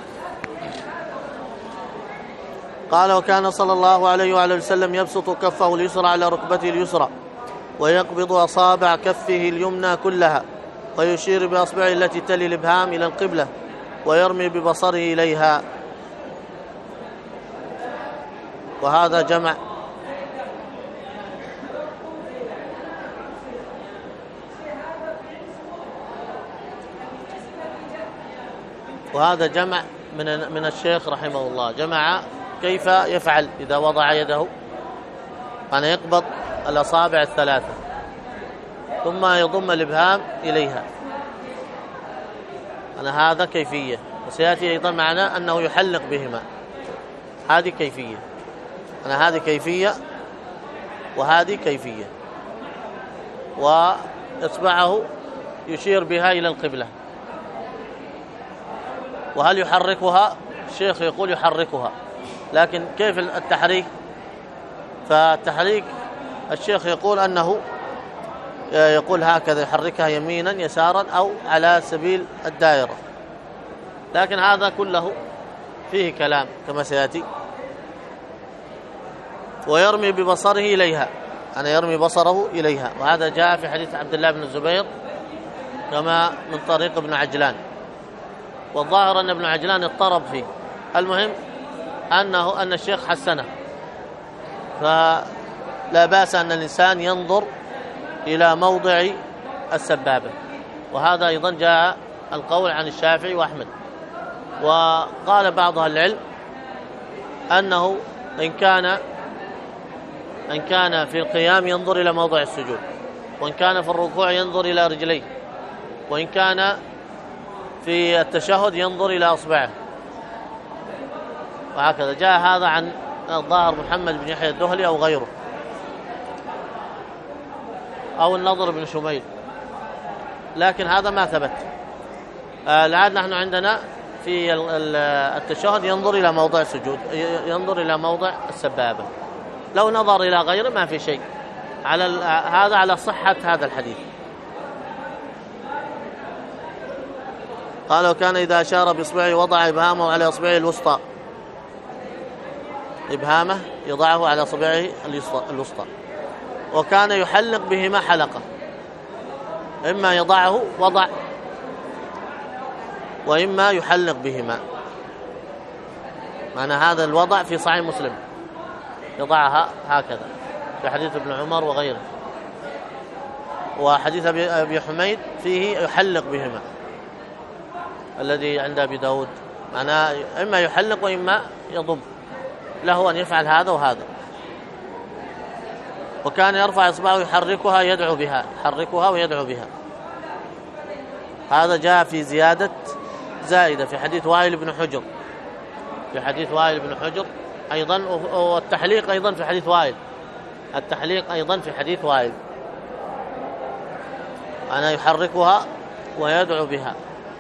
قال وكان صلى الله عليه وآله وسلم يبسط كفه اليسرى على ركبته اليسرى ويقبض أصابع كفه اليمنى كلها ويشير بأصبعه التي تلي الإبهام إلى القبلة ويرمي ببصره إليها، وهذا جمع من الشيخ رحمه الله، جمع كيف يفعل إذا وضع يده، أن يقبض الأصابع الثلاثة ثم يضم الإبهام إليها، أنا هذا كيفية، وسيأتي أيضا معنا أنه يحلق بهما، هذه كيفية، أنا هذه كيفية وهذه كيفية، وإصبعه يشير بها إلى القبلة. وهل يحركها؟ الشيخ يقول يحركها، لكن كيف التحريك؟ فالتحريك الشيخ يقول أنه يقول هكذا يحركها يمينا يسارا أو على سبيل الدائرة، لكن هذا كله فيه كلام كما سيأتي. ويرمي ببصره إليها، أنا يرمي بصره إليها، وهذا جاء في حديث عبد الله بن الزبير كما من طريق ابن عجلان، والظاهر أن ابن عجلان اضطرب فيه. المهم أن الشيخ حسنه، فلا بأس أن الإنسان ينظر إلى موضع السبابة، وهذا أيضا جاء القول عن الشافعي وأحمد. وقال بعض أهل العلم أنه إن كان في القيام ينظر إلى موضع السجود، وإن كان في الركوع ينظر إلى رجليه، وإن كان في التشهد ينظر إلى أصبعه، وهكذا جاء هذا عن الظاهر محمد بن يحيى الدهلي أو غيره، أو النضر بن شميل، لكن هذا ما ثبت. الآن نحن عندنا في التشهد ينظر إلى موضع السجود، ينظر إلى موضع السبابة. لو نظر إلى غيره ما في شيء، هذا على صحة هذا الحديث. قال وكان إذا أشار بإصبعه وضع إبهامه على إصبعه الوسطى، إبهامه يضعه على إصبعه الوسطى، وكان يحلق بهما حلقة، إما يضعه وضع وإما يحلق بهما. معنى هذا الوضع في صحيح مسلم، يضعها هكذا في حديث ابن عمر وغيره، وحديث أبي حميد فيه يحلق بهما الذي عند أبي داود، معناه إما يحلق وإما يضم، له أن يفعل هذا وهذا. وكان يرفع إصبعه يحركها يدعو بها، يحركها ويدعو بها. هذا جاء في زائدة في حديث وائل بن حجر، في حديث وائل بن حجر أيضا، والتحليق أيضا في حديث وائل، التحليق أيضا في حديث وائل، أنا يحركها ويدعو بها.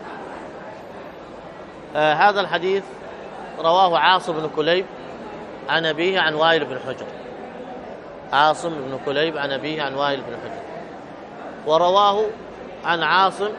هذا الحديث رواه عاصم بن كليب عن أبيه عن وائل بن حجر، عاصم بن كليب عن أبيه عن وائل بن حجر. ورواه عن عاصم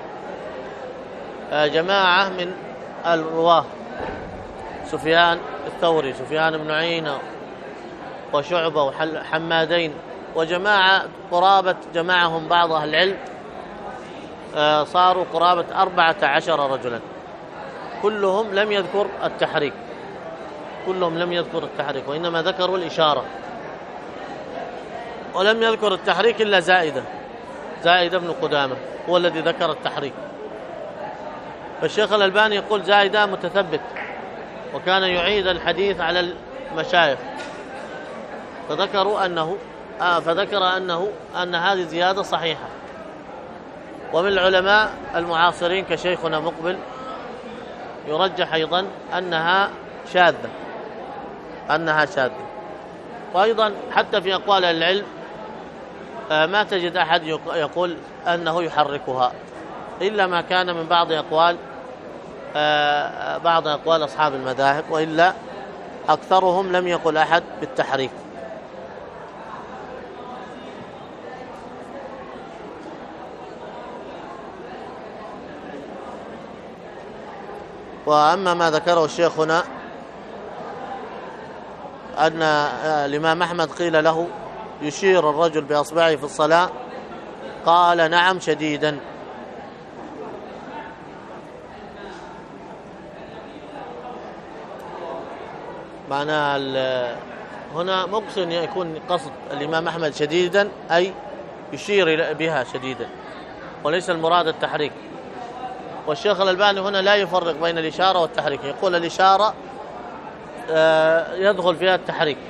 جماعة من الرواه، سفيان الثوري، سفيان بن عيينة، وشعبة، وحمادين، وجماعة قرابة جماعهم بعض أهل العلم صاروا قرابة 14 رجلا، كلهم لم يذكر التحريك، كلهم لم يذكر التحريك، وإنما ذكروا الإشارة، ولم يذكر التحريك إلا زائدة بن قدامة هو الذي ذكر التحريك. فالشيخ الألباني يقول زائدة متثبت، وكان يعيد الحديث على المشايخ، فذكر أنه أن هذه زيادة صحيحة. ومن العلماء المعاصرين كشيخنا مقبل يرجح أيضا أنها شاذة، وأيضا حتى في أقوال العلم ما تجد أحد يقول أنه يحركها، إلا ما كان من بعض أقوال أصحاب المذاهب، وإلا أكثرهم لم يقل أحد بالتحريك. وأما ما ذكره الشيخ هنا أن الإمام أحمد قيل له يشير الرجل بأصبعه في الصلاة، قال نعم شديدا. معنى هنا مقصد يكون قصد الإمام أحمد شديدا أي يشير بها شديدا، وليس المراد التحريك. والشيخ الألباني هنا لا يفرق بين الإشارة والتحريك، يقول الإشارة يدخل فيها التحريك،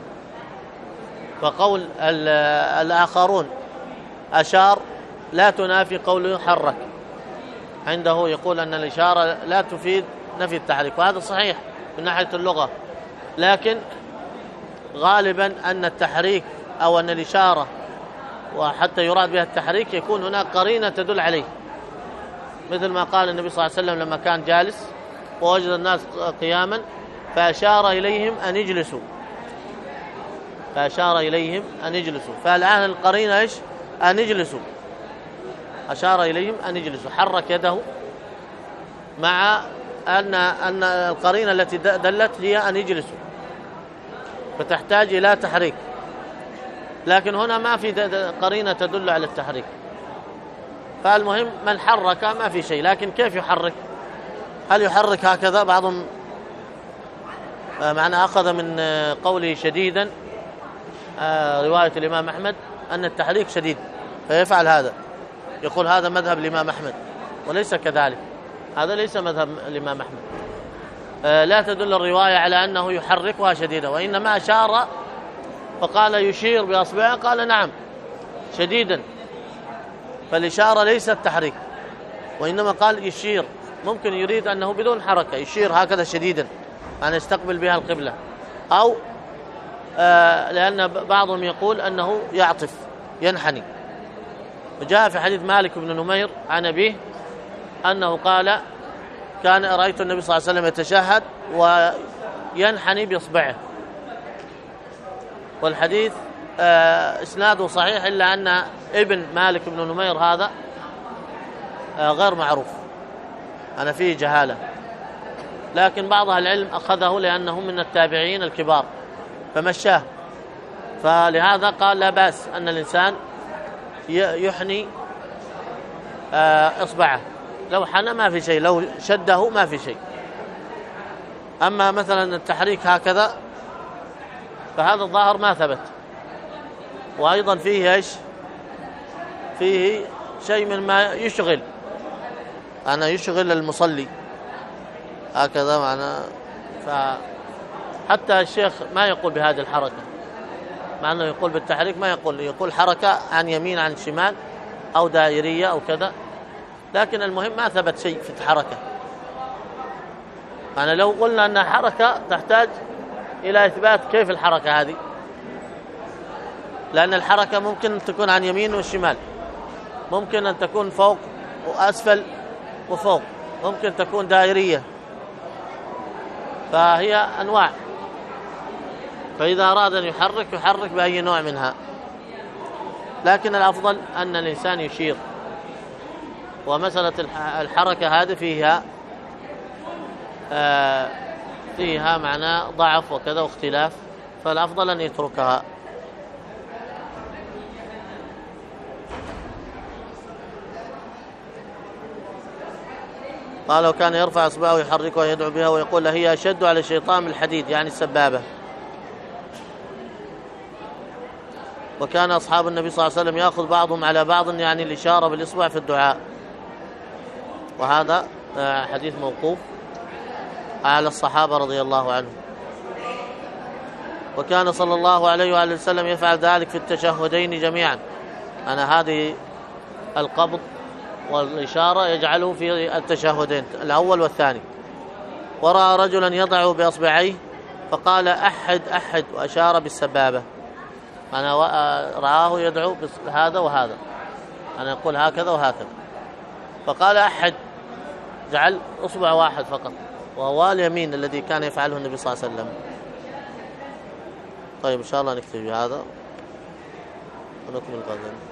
فقول الآخرون أشار لا تنافي قوله حرك، عنده يقول أن الإشارة لا تفيد نفي التحريك، وهذا صحيح من ناحية اللغة، لكن غالبا أن التحريك أو أن الإشارة وحتى يراد بها التحريك يكون هناك قرينة تدل عليه، مثل ما قال النبي صلى الله عليه وسلم لما كان جالس ووجد الناس قياما فأشار إليهم أن يجلسوا، فأشار إليهم أن يجلسوا. فالآن القرينة إيش؟ أن يجلسوا، أشار إليهم أن يجلسوا، حرك يده، مع أن القرينة التي دلت هي أن يجلسوا، فتحتاج إلى تحريك. لكن هنا ما في قرينة تدل على التحريك، فالمهم من حرك ما في شيء. لكن كيف يحرك؟ هل يحرك هكذا؟ بعضهم معنى أخذ من قوله شديدا رواية الإمام أحمد أن التحريك شديد فيفعل هذا، يقول هذا مذهب الإمام أحمد، وليس كذلك، هذا ليس مذهب الإمام أحمد. لا تدل الرواية على أنه يحركها شديدا، وإنما أشار فقال يشير بأصبعه، قال نعم شديدا، فالإشارة ليست تحريك، وإنما قال يشير. ممكن يريد أنه بدون حركة يشير هكذا شديدا أن يستقبل بها القبلة، أو لأن بعضهم يقول أنه يعطف ينحني. وجاء في حديث مالك بن نمير عن أبيه أنه قال كان رأيت النبي صلى الله عليه وسلم يتشهد وينحني بإصبعه، والحديث إسناده صحيح، إلا أن ابن مالك بن نمير هذا غير معروف، أنا فيه جهالة، لكن بعض أهل العلم أخذه لأنه من التابعين الكبار فمشاه، فلهذا قال لا بأس أن الإنسان يحني إصبعه، لو حنى ما في شيء، لو شده ما في شيء. أما مثلا التحريك هكذا فهذا الظاهر ما ثبت، وأيضا فيه إيش؟ فيه شيء من ما يشغل، أنا يشغل المصلي هكذا معنا. فحتى الشيخ ما يقول بهذه الحركة، مع أنه يقول بالتحريك، ما يقول حركة عن يمين عن شمال أو دائرية أو كذا، لكن المهم ما ثبت شيء في الحركة. أنا لو قلنا أنها حركة تحتاج إلى إثبات كيف الحركة هذه، لأن الحركة ممكن تكون عن يمين والشمال، ممكن أن تكون فوق وأسفل وفوق، ممكن تكون دائرية، فهي أنواع. فإذا أراد أن يحرك بأي نوع منها، لكن الأفضل أن الإنسان يشير. ومسألة الحركة هذه فيها معنى ضعف وكذا واختلاف، فالأفضل أن يتركها. قال وكان يرفع إصبعه ويحركها ويدعو بها ويقول هي أشد على الشيطان من الحديد، يعني السبابة. وكان أصحاب النبي صلى الله عليه وسلم يأخذ بعضهم على بعض، يعني الإشارة بالإصبع في الدعاء، وهذا حديث موقوف على الصحابة رضي الله عنهم. وكان صلى الله عليه وآله وسلم يفعل ذلك في التشهدين جميعا، أنا هذه القبض والإشارة يجعله في التشهدين الأول والثاني. ورأى رجلا يضع بأصبعيه فقال أحد أحد، وأشار بالسبابة، أنا رآه يدعو بهذا وهذا، أنا أقول هكذا وهكذا، فقال أحد، جعل أصبع واحد فقط، وهو اليمين الذي كان يفعله النبي صلى الله عليه وسلم. طيب إن شاء الله نكتفي بهذا ونكمل غدا.